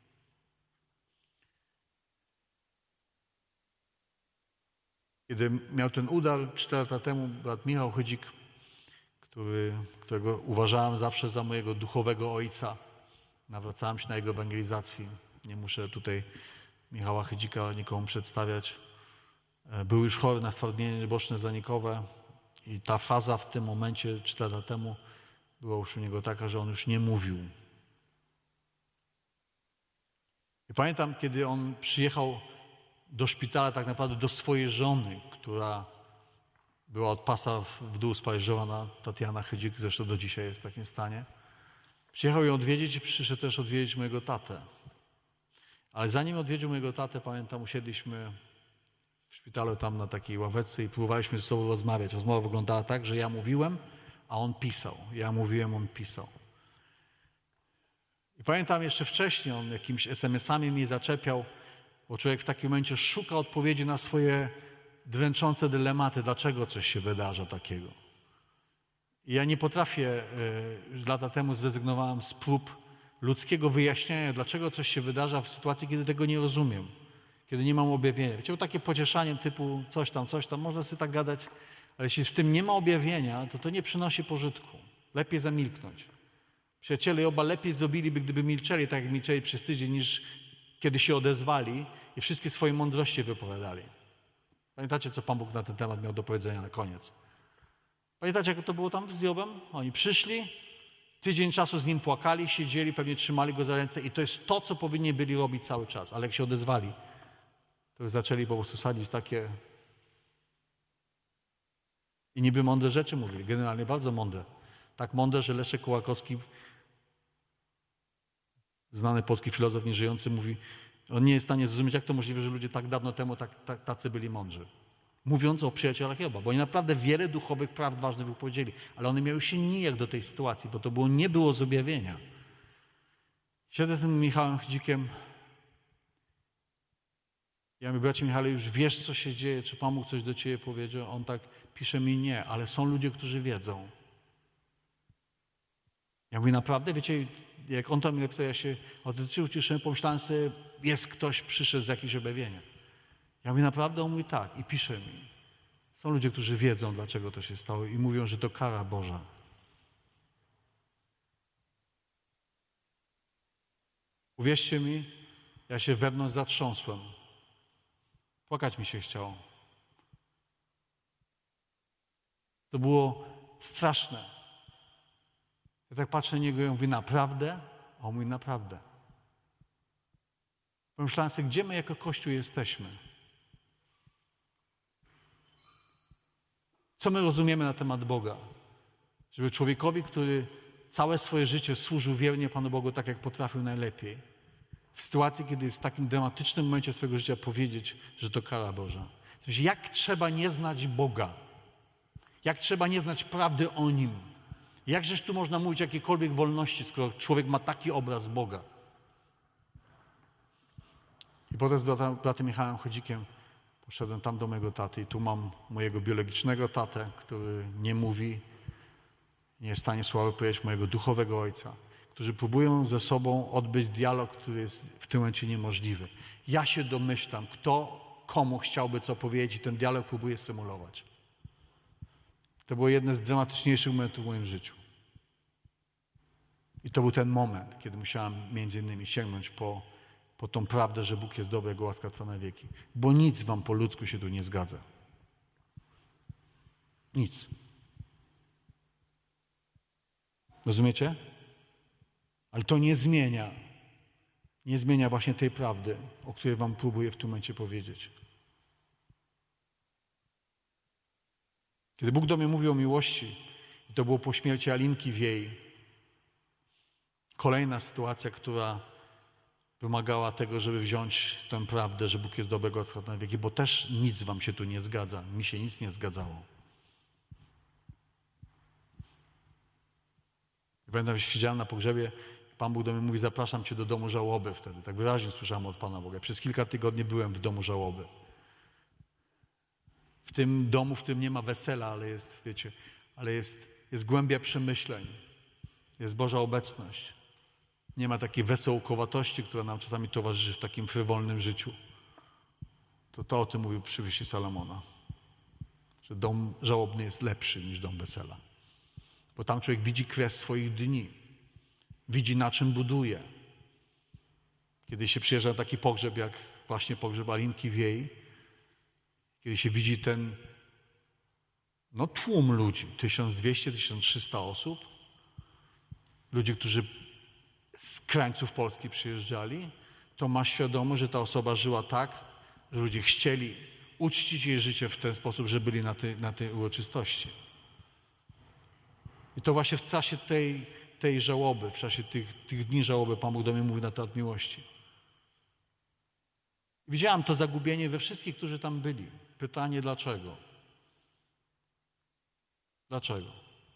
Kiedy miał ten udar cztery lata temu, brat Michał Chydzik, który, którego uważałem zawsze za mojego duchowego ojca, nawracałem się na jego ewangelizacji. Nie muszę tutaj Michała Chydzika nikomu przedstawiać. Był już chory na stwardnienie boczne zanikowe i ta faza w tym momencie, cztery lata temu, była już u niego taka, że on już nie mówił. I pamiętam, kiedy on przyjechał do szpitala tak naprawdę do swojej żony, która była od pasa w dół sparaliżowana, Tatiana Chydzik, zresztą do dzisiaj jest w takim stanie. Przyjechał ją odwiedzić i przyszedł też odwiedzić mojego tatę. Ale zanim odwiedził mojego tatę, pamiętam, usiedliśmy w szpitalu tam na takiej ławeczce i próbowaliśmy ze sobą rozmawiać. Rozmowa wyglądała tak, że ja mówiłem, a on pisał. Ja mówiłem, on pisał. I pamiętam jeszcze wcześniej, on jakimiś es em esami mnie zaczepiał, bo człowiek w takim momencie szuka odpowiedzi na swoje dręczące dylematy, dlaczego coś się wydarza takiego. I ja nie potrafię, y, lata temu zrezygnowałem z prób ludzkiego wyjaśnienia, dlaczego coś się wydarza w sytuacji, kiedy tego nie rozumiem, kiedy nie mam objawienia. Wiecie, takie pocieszanie typu coś tam, coś tam, można sobie tak gadać, ale jeśli w tym nie ma objawienia, to to nie przynosi pożytku. Lepiej zamilknąć. Przyjaciele Joba lepiej zrobiliby, gdyby milczeli, tak jak milczeli przez tydzień, niż kiedy się odezwali i wszystkie swoje mądrości wypowiadali. Pamiętacie, co Pan Bóg na ten temat miał do powiedzenia na koniec? Pamiętacie, jak to było tam z Jobem? Oni przyszli, tydzień czasu z nim płakali, siedzieli, pewnie trzymali go za ręce i to jest to, co powinni byli robić cały czas. Ale jak się odezwali, to już zaczęli po prostu sadzić takie... I niby mądre rzeczy mówili, generalnie bardzo mądre. Tak mądre, że Leszek Kołakowski, znany polski filozof nieżyjący, mówi, on nie jest w stanie zrozumieć, jak to możliwe, że ludzie tak dawno temu tak, tak, tacy byli mądrzy. Mówiąc o przyjacielach Joba, bo oni naprawdę wiele duchowych prawd ważnych wypowiedzieli, ale one miały się nijak do tej sytuacji, bo to było, nie było z objawienia. Siedzę z tym Michałem Chydzikiem. Ja mówię, bracie Michale, już wiesz, co się dzieje, czy Pan Bóg coś do ciebie powiedział? On tak pisze mi, nie, ale są ludzie, którzy wiedzą. Ja mówię, naprawdę? Wiecie, jak on tam mi napisał, ja się odczył, cieszyłem, pomyślałem sobie, jest ktoś, przyszedł z jakieś objawienia. Ja mówię, naprawdę? On mówi, tak. I pisze mi. Są ludzie, którzy wiedzą, dlaczego to się stało i mówią, że to kara Boża. Uwierzcie mi, ja się wewnątrz zatrząsłem. Płakać mi się chciało. To było straszne. Ja tak patrzę na niego i mówię, naprawdę? A on mówi, naprawdę. Pomyślałem sobie, gdzie my jako Kościół jesteśmy? Co my rozumiemy na temat Boga? Żeby człowiekowi, który całe swoje życie służył wiernie Panu Bogu tak, jak potrafił najlepiej, w sytuacji, kiedy jest w takim dramatycznym momencie swojego życia powiedzieć, że to kara Boża. Znaczy, jak trzeba nie znać Boga? Jak trzeba nie znać prawdy o Nim? Jakżeż tu można mówić o jakiejkolwiek wolności, skoro człowiek ma taki obraz Boga? I potem z bratem, bratem Michałem Chydzikiem poszedłem tam do mojego taty i tu mam mojego biologicznego tatę, który nie mówi, nie jest w stanie słowa powiedzieć mojego duchowego Ojca, którzy próbują ze sobą odbyć dialog, który jest w tym momencie niemożliwy. Ja się domyślam, kto komu chciałby co powiedzieć i ten dialog próbuje symulować. To było jedno z dramatyczniejszych momentów w moim życiu. I to był ten moment, kiedy musiałem między innymi sięgnąć po, po tą prawdę, że Bóg jest dobry, Jego łaska trwa na wieki. Bo nic wam po ludzku się tu nie zgadza. Nic. Rozumiecie? Ale to nie zmienia, nie zmienia właśnie tej prawdy, o której wam próbuję w tym momencie powiedzieć. Kiedy Bóg do mnie mówił o miłości, i to było po śmierci Alinki Wiej, kolejna sytuacja, która wymagała tego, żeby wziąć tę prawdę, że Bóg jest dobrego od na wieki, bo też nic wam się tu nie zgadza. Mi się nic nie zgadzało. Pamiętam, że siedziałem na pogrzebie, Pan Bóg do mnie mówi, zapraszam cię do domu żałoby wtedy. Tak wyraźnie słyszałem od Pana Boga. Przez kilka tygodni byłem w domu żałoby. W tym domu, w którym nie ma wesela, ale jest, wiecie, ale jest, jest głębia przemyśleń. Jest Boża obecność. Nie ma takiej wesołkowatości, która nam czasami towarzyszy w takim frywolnym życiu. To to o tym mówił przywyższy Salomona. Że dom żałobny jest lepszy niż dom wesela. Bo tam człowiek widzi kres swoich dni. Widzi, na czym buduje. Kiedy się przyjeżdża na taki pogrzeb, jak właśnie pogrzeb Alinki Wiej, kiedy się widzi ten no, tłum ludzi, tysiąc dwieście do tysiąc trzysta osób, ludzi, którzy z krańców Polski przyjeżdżali, to ma świadomość, że ta osoba żyła tak, że ludzie chcieli uczcić jej życie w ten sposób, że byli na tej, na tej uroczystości. I to właśnie w czasie tej, tej żałoby, w czasie tych, tych dni żałoby Pan Bóg do mnie mówi na temat miłości. Widziałem to zagubienie we wszystkich, którzy tam byli. Pytanie dlaczego? Dlaczego?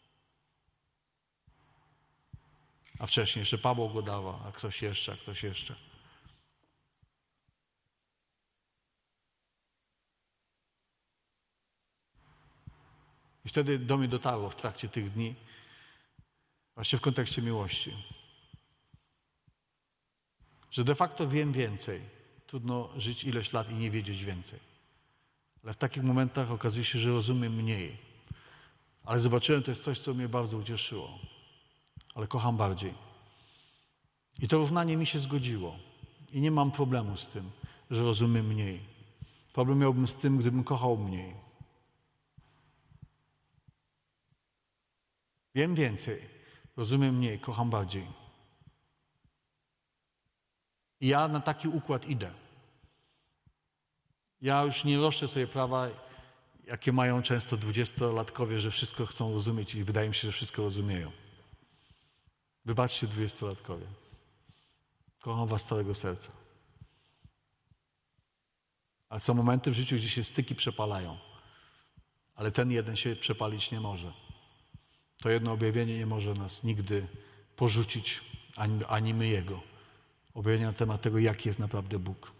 A wcześniej jeszcze Paweł go dawał, a ktoś jeszcze, a ktoś jeszcze. I wtedy do mnie dotarło w trakcie tych dni, właśnie w kontekście miłości, że de facto wiem więcej. Trudno żyć ileś lat i nie wiedzieć więcej. Ale w takich momentach okazuje się, że rozumiem mniej. Ale zobaczyłem, to jest coś, co mnie bardzo ucieszyło. Ale kocham bardziej. I to równanie mi się zgodziło. I nie mam problemu z tym, że rozumiem mniej. Problem miałbym z tym, gdybym kochał mniej. Wiem więcej, rozumiem mniej, kocham bardziej. I ja na taki układ idę. Ja już nie roszczę sobie prawa, jakie mają często dwudziestolatkowie, że wszystko chcą rozumieć i wydaje mi się, że wszystko rozumieją. Wybaczcie dwudziestolatkowie. Kocham was z całego serca. Ale są momenty w życiu, gdzie się styki przepalają. Ale ten jeden się przepalić nie może. To jedno objawienie nie może nas nigdy porzucić, ani, ani my Jego. Objawienie na temat tego, jaki jest naprawdę Bóg.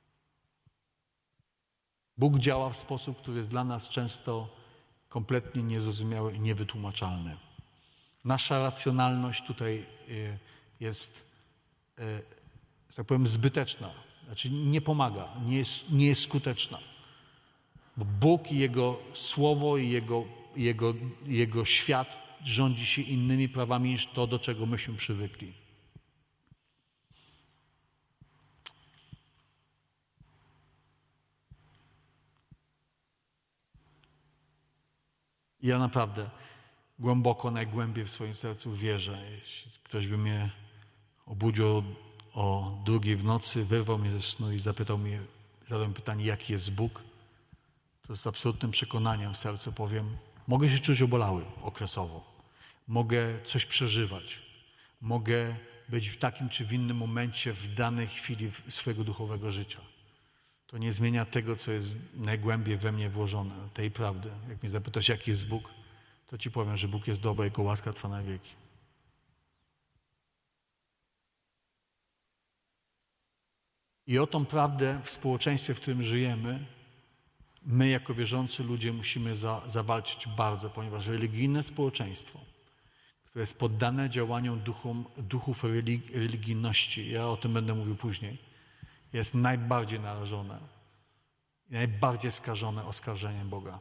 Bóg działa w sposób, który jest dla nas często kompletnie niezrozumiały i niewytłumaczalny. Nasza racjonalność tutaj jest, że tak powiem, zbyteczna. Znaczy nie pomaga, nie jest, nie jest skuteczna. Bo Bóg i Jego Słowo i Jego, Jego, Jego świat rządzi się innymi prawami niż to, do czego myśmy przywykli. I ja naprawdę głęboko, najgłębiej w swoim sercu wierzę. Jeśli ktoś by mnie obudził o drugiej w nocy, wyrwał mnie ze snu i zapytał mnie, zadał mi pytanie, jaki jest Bóg, to z absolutnym przekonaniem w sercu powiem, mogę się czuć obolały okresowo. Mogę coś przeżywać. Mogę być w takim czy w innym momencie, w danej chwili swojego duchowego życia. To nie zmienia tego, co jest najgłębiej we mnie włożone, tej prawdy. Jak mnie zapytasz, jaki jest Bóg, to ci powiem, że Bóg jest dobry, Jego łaska trwa na wieki. I o tą prawdę w społeczeństwie, w którym żyjemy, my jako wierzący ludzie musimy za, zawalczyć bardzo, ponieważ religijne społeczeństwo które jest poddane działaniom duchom, duchów religijności, ja o tym będę mówił później, jest najbardziej narażone i najbardziej skażone oskarżeniem Boga.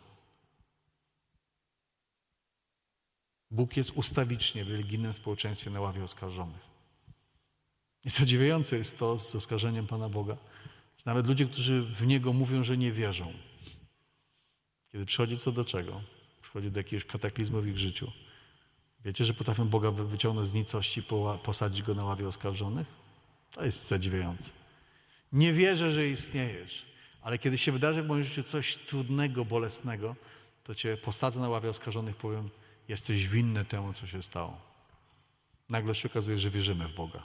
Bóg jest ustawicznie w religijnym społeczeństwie na ławie oskarżonych. I zadziwiające jest to z oskarżeniem Pana Boga, że nawet ludzie, którzy w Niego mówią, że nie wierzą, kiedy przychodzi co do czego, przychodzi do jakiegoś kataklizmu w ich życiu, wiecie, że potrafią Boga wyciągnąć z nicości i posadzić Go na ławie oskarżonych? To jest zadziwiające. Nie wierzę, że istniejesz, ale kiedy się wydarzy w moim życiu coś trudnego, bolesnego, to Cię posadzę na ławie oskarżonych, powiem, jesteś winny temu, co się stało. Nagle się okazuje, że wierzymy w Boga.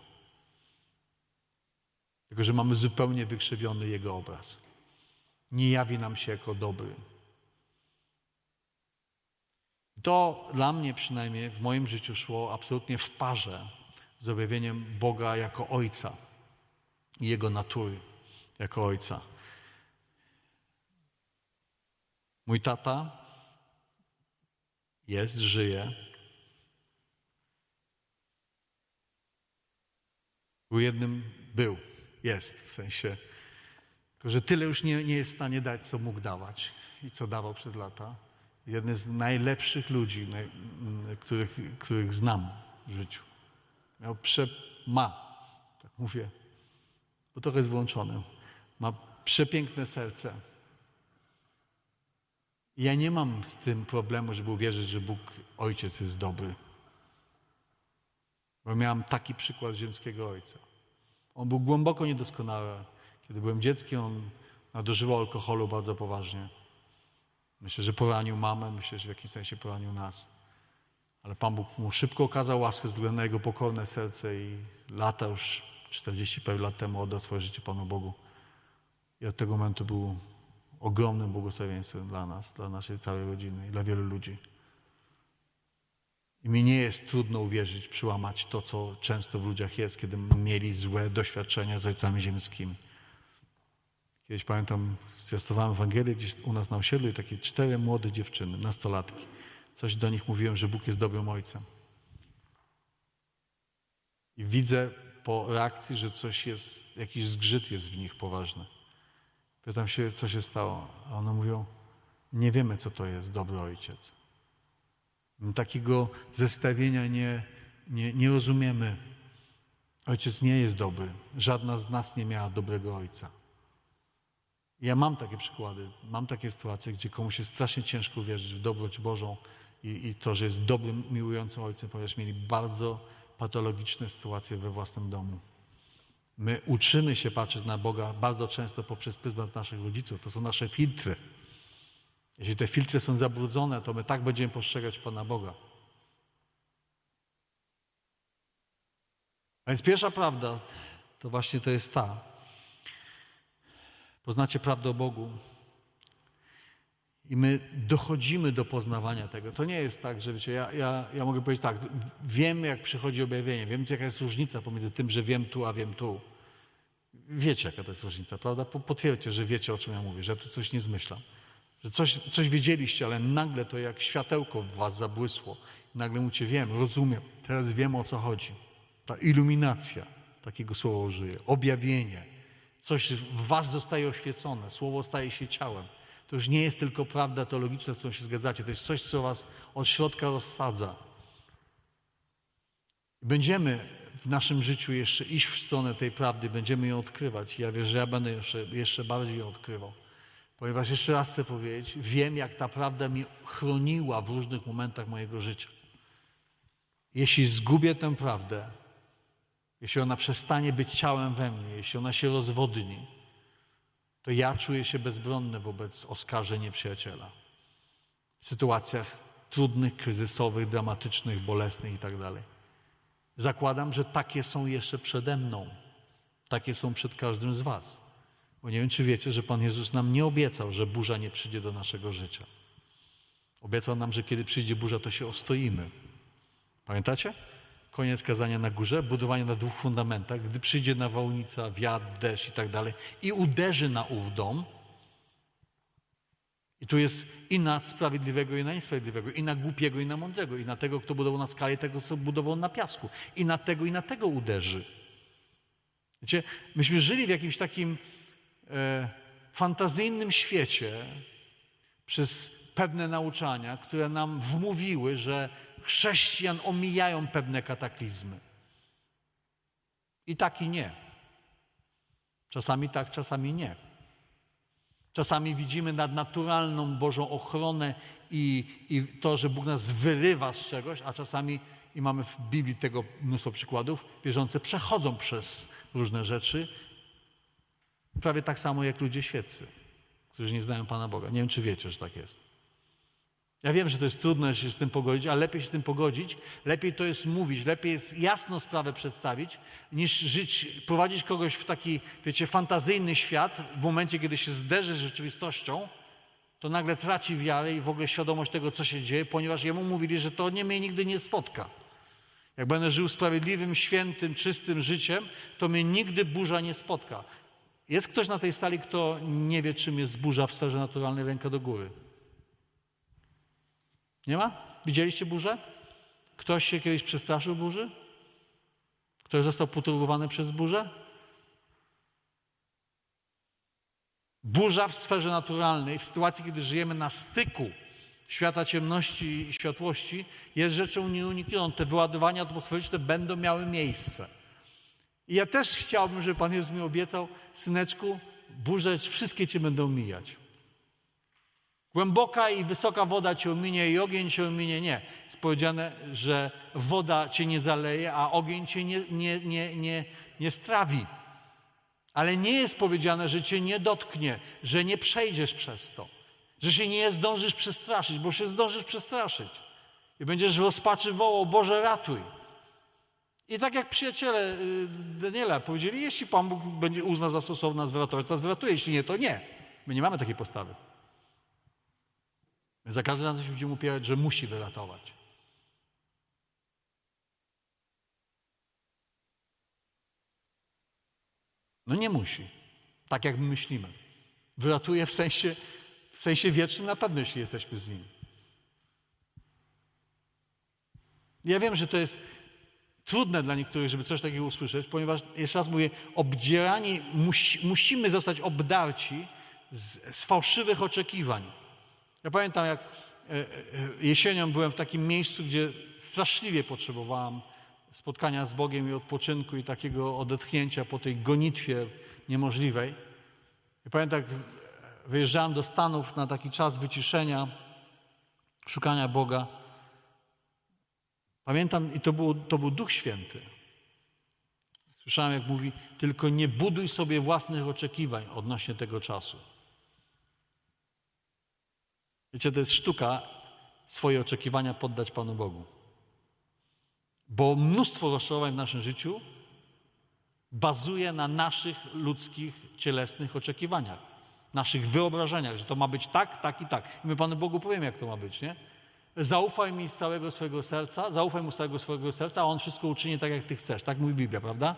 Tylko że mamy zupełnie wykrzywiony Jego obraz. Nie jawi nam się jako dobry. To dla mnie przynajmniej w moim życiu szło absolutnie w parze z objawieniem Boga jako Ojca i Jego natury jako Ojca. Mój tata jest, żyje. Był jednym, był, jest w sensie, tylko że tyle już nie, nie jest w stanie dać, co mógł dawać i co dawał przez lata. Jeden z najlepszych ludzi, naj, których, których znam w życiu. Miał prze, ma, tak mówię, bo trochę jest włączony, ma przepiękne serce. I ja nie mam z tym problemu, żeby uwierzyć, że Bóg Ojciec jest dobry. Bo miałem taki przykład ziemskiego Ojca. On był głęboko niedoskonały. Kiedy byłem dzieckiem, on nadużywał alkoholu bardzo poważnie. Myślę, że poranił mamę, myślę, że w jakimś sensie poranił nas. Ale Pan Bóg mu szybko okazał łaskę ze względu na jego pokorne serce i lata, już czterdzieści parę lat temu oddał swoje życie Panu Bogu. I od tego momentu był ogromnym błogosławieństwem dla nas, dla naszej całej rodziny i dla wielu ludzi. I mi nie jest trudno uwierzyć, przyłamać to, co często w ludziach jest, kiedy mieli złe doświadczenia z ojcami ziemskimi. Kiedyś pamiętam, zwiastowałem Ewangelię gdzieś u nas na osiedlu i takie cztery młode dziewczyny, nastolatki. Coś do nich mówiłem, że Bóg jest dobrym ojcem. I widzę po reakcji, że coś jest, jakiś zgrzyt jest w nich poważny. Pytam się, co się stało. A one mówią, nie wiemy, co to jest dobry ojciec. Takiego zestawienia nie, nie, nie rozumiemy. Ojciec nie jest dobry. Żadna z nas nie miała dobrego ojca. Ja mam takie przykłady, mam takie sytuacje, gdzie komuś jest strasznie ciężko uwierzyć w dobroć Bożą i, i to, że jest dobrym, miłującym ojcem, ponieważ mieli bardzo patologiczne sytuacje we własnym domu. My uczymy się patrzeć na Boga bardzo często poprzez pryzmat naszych rodziców. To są nasze filtry. Jeśli te filtry są zabrudzone, to my tak będziemy postrzegać Pana Boga. A więc pierwsza prawda to właśnie to jest ta. Poznacie prawdę o Bogu i my dochodzimy do poznawania tego. To nie jest tak, że wiecie, ja, ja, ja mogę powiedzieć tak, wiem jak przychodzi objawienie, wiem jaka jest różnica pomiędzy tym, że wiem tu, a wiem tu. Wiecie jaka to jest różnica, prawda? Potwierdźcie, że wiecie o czym ja mówię, że ja tu coś nie zmyślam. Że coś, coś wiedzieliście, ale nagle to jak światełko w was zabłysło. Nagle mówicie, wiem, rozumiem, teraz wiem o co chodzi. Ta iluminacja, takiego słowa użyję, objawienie. Coś w was zostaje oświecone, słowo staje się ciałem. To już nie jest tylko prawda teologiczna, z którą się zgadzacie, to jest coś, co was od środka rozsadza. Będziemy w naszym życiu jeszcze iść w stronę tej prawdy, będziemy ją odkrywać. Ja wierzę, że ja będę jeszcze, jeszcze bardziej ją odkrywał. Ponieważ jeszcze raz chcę powiedzieć, wiem, jak ta prawda mnie chroniła w różnych momentach mojego życia. Jeśli zgubię tę prawdę, jeśli ona przestanie być ciałem we mnie, jeśli ona się rozwodni, to ja czuję się bezbronny wobec oskarżeń nieprzyjaciela. W sytuacjach trudnych, kryzysowych, dramatycznych, bolesnych i tak dalej. Zakładam, że takie są jeszcze przede mną. Takie są przed każdym z was. Bo nie wiem, czy wiecie, że Pan Jezus nam nie obiecał, że burza nie przyjdzie do naszego życia. Obiecał nam, że kiedy przyjdzie burza, to się ostoimy. Pamiętacie? Koniec kazania na górze, budowanie na dwóch fundamentach. Gdy przyjdzie nawałnica, wiatr, deszcz i tak dalej i uderzy na ów dom I tu jest i na sprawiedliwego, i na niesprawiedliwego, i na głupiego, i na mądrego, i na tego, kto budował na skale, i tego, co budował na piasku. I na tego, i na tego uderzy. Wiecie, myśmy żyli w jakimś takim e, fantazyjnym świecie przez pewne nauczania, które nam wmówiły, że chrześcijan omijają pewne kataklizmy. I tak i nie. Czasami tak, czasami nie. Czasami widzimy nadnaturalną Bożą ochronę i, i to, że Bóg nas wyrywa z czegoś, a czasami, i mamy w Biblii tego mnóstwo przykładów, wierzący przechodzą przez różne rzeczy, prawie tak samo jak ludzie świeccy, którzy nie znają Pana Boga. Nie wiem, czy wiecie, że tak jest. Ja wiem, że to jest trudno się z tym pogodzić, ale lepiej się z tym pogodzić, lepiej to jest mówić, lepiej jest jasno sprawę przedstawić, niż żyć, prowadzić kogoś w taki, wiecie, fantazyjny świat. W momencie, kiedy się zderzy z rzeczywistością, to nagle traci wiarę i w ogóle świadomość tego, co się dzieje, ponieważ jemu mówili, że to nie mnie nigdy nie spotka. Jak będę żył sprawiedliwym, świętym, czystym życiem, to mnie nigdy burza nie spotka. Jest ktoś na tej sali, kto nie wie, czym jest burza w sferze naturalnej, ręka do góry? Nie ma? Widzieliście burzę? Ktoś się kiedyś przestraszył burzy? Ktoś został poturbowany przez burzę? Burza w sferze naturalnej, w sytuacji, kiedy żyjemy na styku świata ciemności i światłości, jest rzeczą nieuniknioną. Te wyładowania atmosferyczne będą miały miejsce. I ja też chciałbym, żeby Pan Jezus mi obiecał, syneczku, burze wszystkie cię będą mijać. Głęboka i wysoka woda cię ominie i ogień cię ominie. Nie. Jest powiedziane, że woda cię nie zaleje, a ogień cię nie, nie, nie, nie, nie strawi. Ale nie jest powiedziane, że cię nie dotknie, że nie przejdziesz przez to, że się nie zdążysz przestraszyć, bo się zdążysz przestraszyć. I będziesz w rozpaczy wołał, Boże, ratuj. I tak jak przyjaciele Daniela powiedzieli, jeśli Pan Bóg będzie uzna za stosowne nas wyratować, to nas wyratuje, jeśli nie, to nie. My nie mamy takiej postawy. My za każdym razem się będziemy upierać, że musi wyratować. No nie musi. Tak jak my myślimy. Wyratuje w sensie, w sensie wiecznym na pewno, jeśli jesteśmy z Nim. Ja wiem, że to jest trudne dla niektórych, żeby coś takiego usłyszeć, ponieważ, jeszcze raz mówię, obdzierani, musi, musimy zostać obdarci z, z fałszywych oczekiwań. Ja pamiętam, jak jesienią byłem w takim miejscu, gdzie straszliwie potrzebowałem spotkania z Bogiem i odpoczynku i takiego odetchnięcia po tej gonitwie niemożliwej. I pamiętam, jak wyjeżdżałem do Stanów na taki czas wyciszenia, szukania Boga. Pamiętam, i to, było, to był Duch Święty. Słyszałem, jak mówi, tylko nie buduj sobie własnych oczekiwań odnośnie tego czasu. Wiecie, to jest sztuka swoje oczekiwania poddać Panu Bogu. Bo mnóstwo rozczarowań w naszym życiu bazuje na naszych ludzkich, cielesnych oczekiwaniach, naszych wyobrażeniach, że to ma być tak, tak i tak. I my Panu Bogu powiemy, jak to ma być, nie? Zaufaj mi z całego swojego serca, zaufaj mu z całego swojego serca, a on wszystko uczyni tak, jak ty chcesz. Tak mówi Biblia, prawda?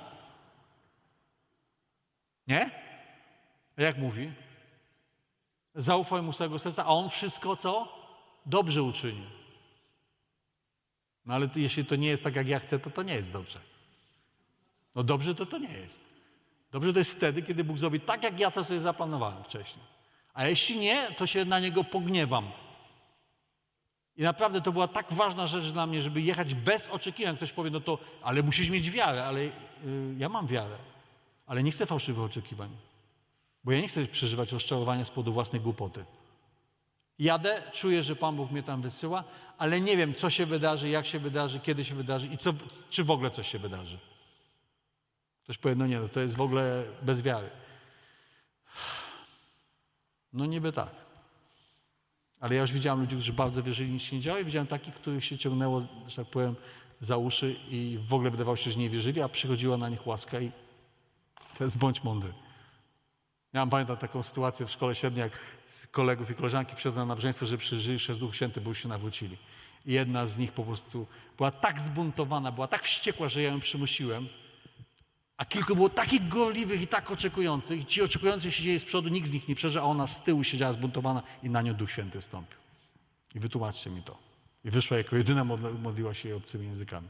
Nie? A jak mówi? Zaufaj mu z całego serca, a on wszystko, co? Dobrze uczyni. No ale to, jeśli to nie jest tak, jak ja chcę, to to nie jest dobrze. No dobrze to to nie jest. Dobrze to jest wtedy, kiedy Bóg zrobi tak, jak ja to sobie zaplanowałem wcześniej. A jeśli nie, to się na Niego pogniewam. I naprawdę to była tak ważna rzecz dla mnie, żeby jechać bez oczekiwań. Ktoś powie, no to, ale musisz mieć wiarę, ale yy, ja mam wiarę, ale nie chcę fałszywych oczekiwań. Bo ja nie chcę przeżywać rozczarowania z powodu własnej głupoty. Jadę, czuję, że Pan Bóg mnie tam wysyła, ale nie wiem, co się wydarzy, jak się wydarzy, kiedy się wydarzy i co, czy w ogóle coś się wydarzy. Ktoś powie, no nie, no to jest w ogóle bez wiary. No niby tak. Ale ja już widziałem ludzi, którzy bardzo wierzyli, nic się nie działo i widziałem takich, których się ciągnęło, że tak powiem, za uszy i w ogóle wydawało się, że nie wierzyli, a przychodziła na nich łaska i to jest bądź mądry. Ja mam, pamiętam taką sytuację w szkole średniej, jak kolegów i koleżanki przychodzą na nabrzeństwo, że przeżyli przez Duch Święty, bo już się nawrócili. I jedna z nich po prostu była tak zbuntowana, była tak wściekła, że ja ją przymusiłem. A kilku było takich gorliwych i tak oczekujących. I ci oczekujący siedzieli z przodu, nikt z nich nie przeżył, a ona z tyłu siedziała zbuntowana i na nią Duch Święty stąpił. I wytłumaczcie mi to. I wyszła jako jedyna, modliła się jej obcymi językami.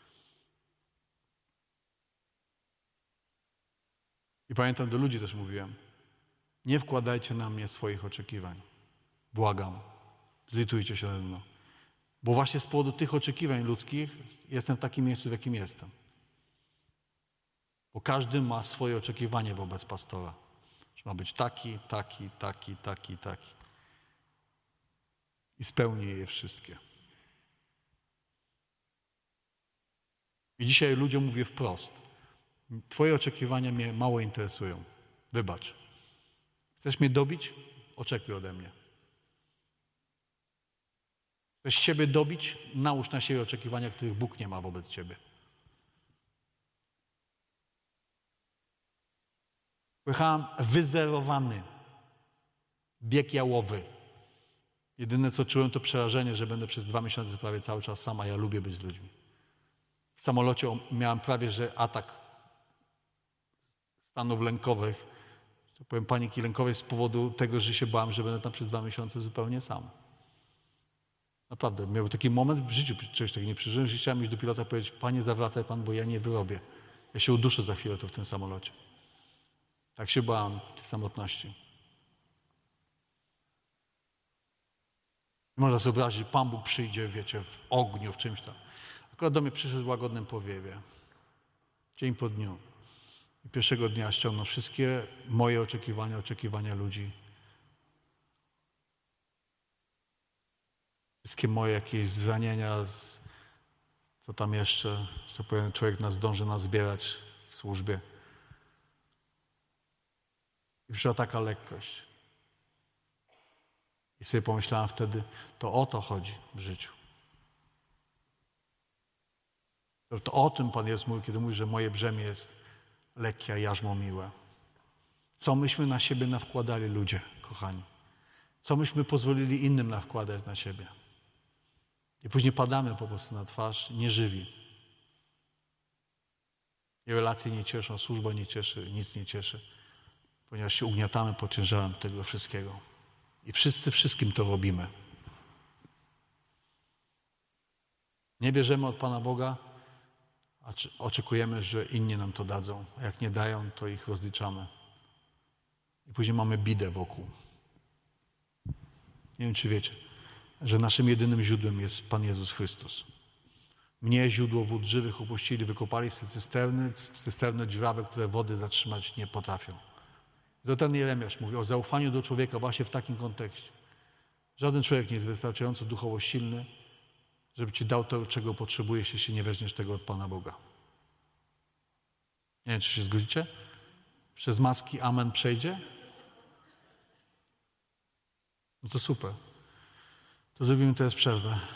I pamiętam, do ludzi też mówiłem, nie wkładajcie na mnie swoich oczekiwań. Błagam, zlitujcie się nade mną. Bo właśnie z powodu tych oczekiwań ludzkich jestem w takim miejscu, w jakim jestem. Bo każdy ma swoje oczekiwanie wobec pastora. Że ma być taki, taki, taki, taki, taki. I spełni je wszystkie. I dzisiaj ludziom mówię wprost. Twoje oczekiwania mnie mało interesują. Wybacz. Chcesz mnie dobić? Oczekuj ode mnie. Chcesz siebie dobić? Nałóż na siebie oczekiwania, których Bóg nie ma wobec ciebie. Pojechałem wyzerowany. Bieg jałowy. Jedyne, co czułem, to przerażenie, że będę przez dwa miesiące prawie cały czas sam, a ja lubię być z ludźmi. W samolocie miałem prawie, że atak stanów lękowych, to powiem paniki lękowej z powodu tego, że się bałem, że będę tam przez dwa miesiące zupełnie sam. Naprawdę, miał taki moment w życiu, czegoś takiego nie przeżyłem, że chciałem iść do pilota i powiedzieć, panie, zawracaj pan, bo ja nie wyrobię. Ja się uduszę za chwilę tu w tym samolocie. Tak się bałem tej samotności. Można sobie wyobrazić, że Pan Bóg przyjdzie, wiecie, w ogniu, w czymś tam. Akurat do mnie przyszedł w łagodnym powiewie. Dzień po dniu. I pierwszego dnia ściągnął wszystkie moje oczekiwania, oczekiwania ludzi. Wszystkie moje jakieś zranienia, co tam jeszcze, że tak powiem, człowiek nas zdąży nazbierać w służbie. I przyszła taka lekkość. I sobie pomyślałem wtedy, to o to chodzi w życiu. To o tym Pan Jezus mówił, kiedy mówi, że moje brzemię jest lekkie, a jarzmo miłe. Co myśmy na siebie nawkładali, ludzie, kochani? Co myśmy pozwolili innym nawkładać na siebie? I później padamy po prostu na twarz, nieżywi. I relacje nie cieszą, służba nie cieszy, nic nie cieszy, ponieważ się ugniatamy pod ciężarem tego wszystkiego. I wszyscy wszystkim to robimy. Nie bierzemy od Pana Boga, a oczekujemy, że inni nam to dadzą. A jak nie dają, to ich rozliczamy. I później mamy bidę wokół. Nie wiem, czy wiecie, że naszym jedynym źródłem jest Pan Jezus Chrystus. Mnie, źródło wód żywych, upuścili, wykopali z cysterny, cysterny dziurawe, które wody zatrzymać nie potrafią. To ten Jeremiasz mówi o zaufaniu do człowieka właśnie w takim kontekście. Żaden człowiek nie jest wystarczająco duchowo silny, żeby ci dał to, czego potrzebujesz, jeśli nie weźmiesz tego od Pana Boga. Nie wiem, czy się zgodzicie? Przez maski amen przejdzie? No to super. To zrobimy teraz przerwę.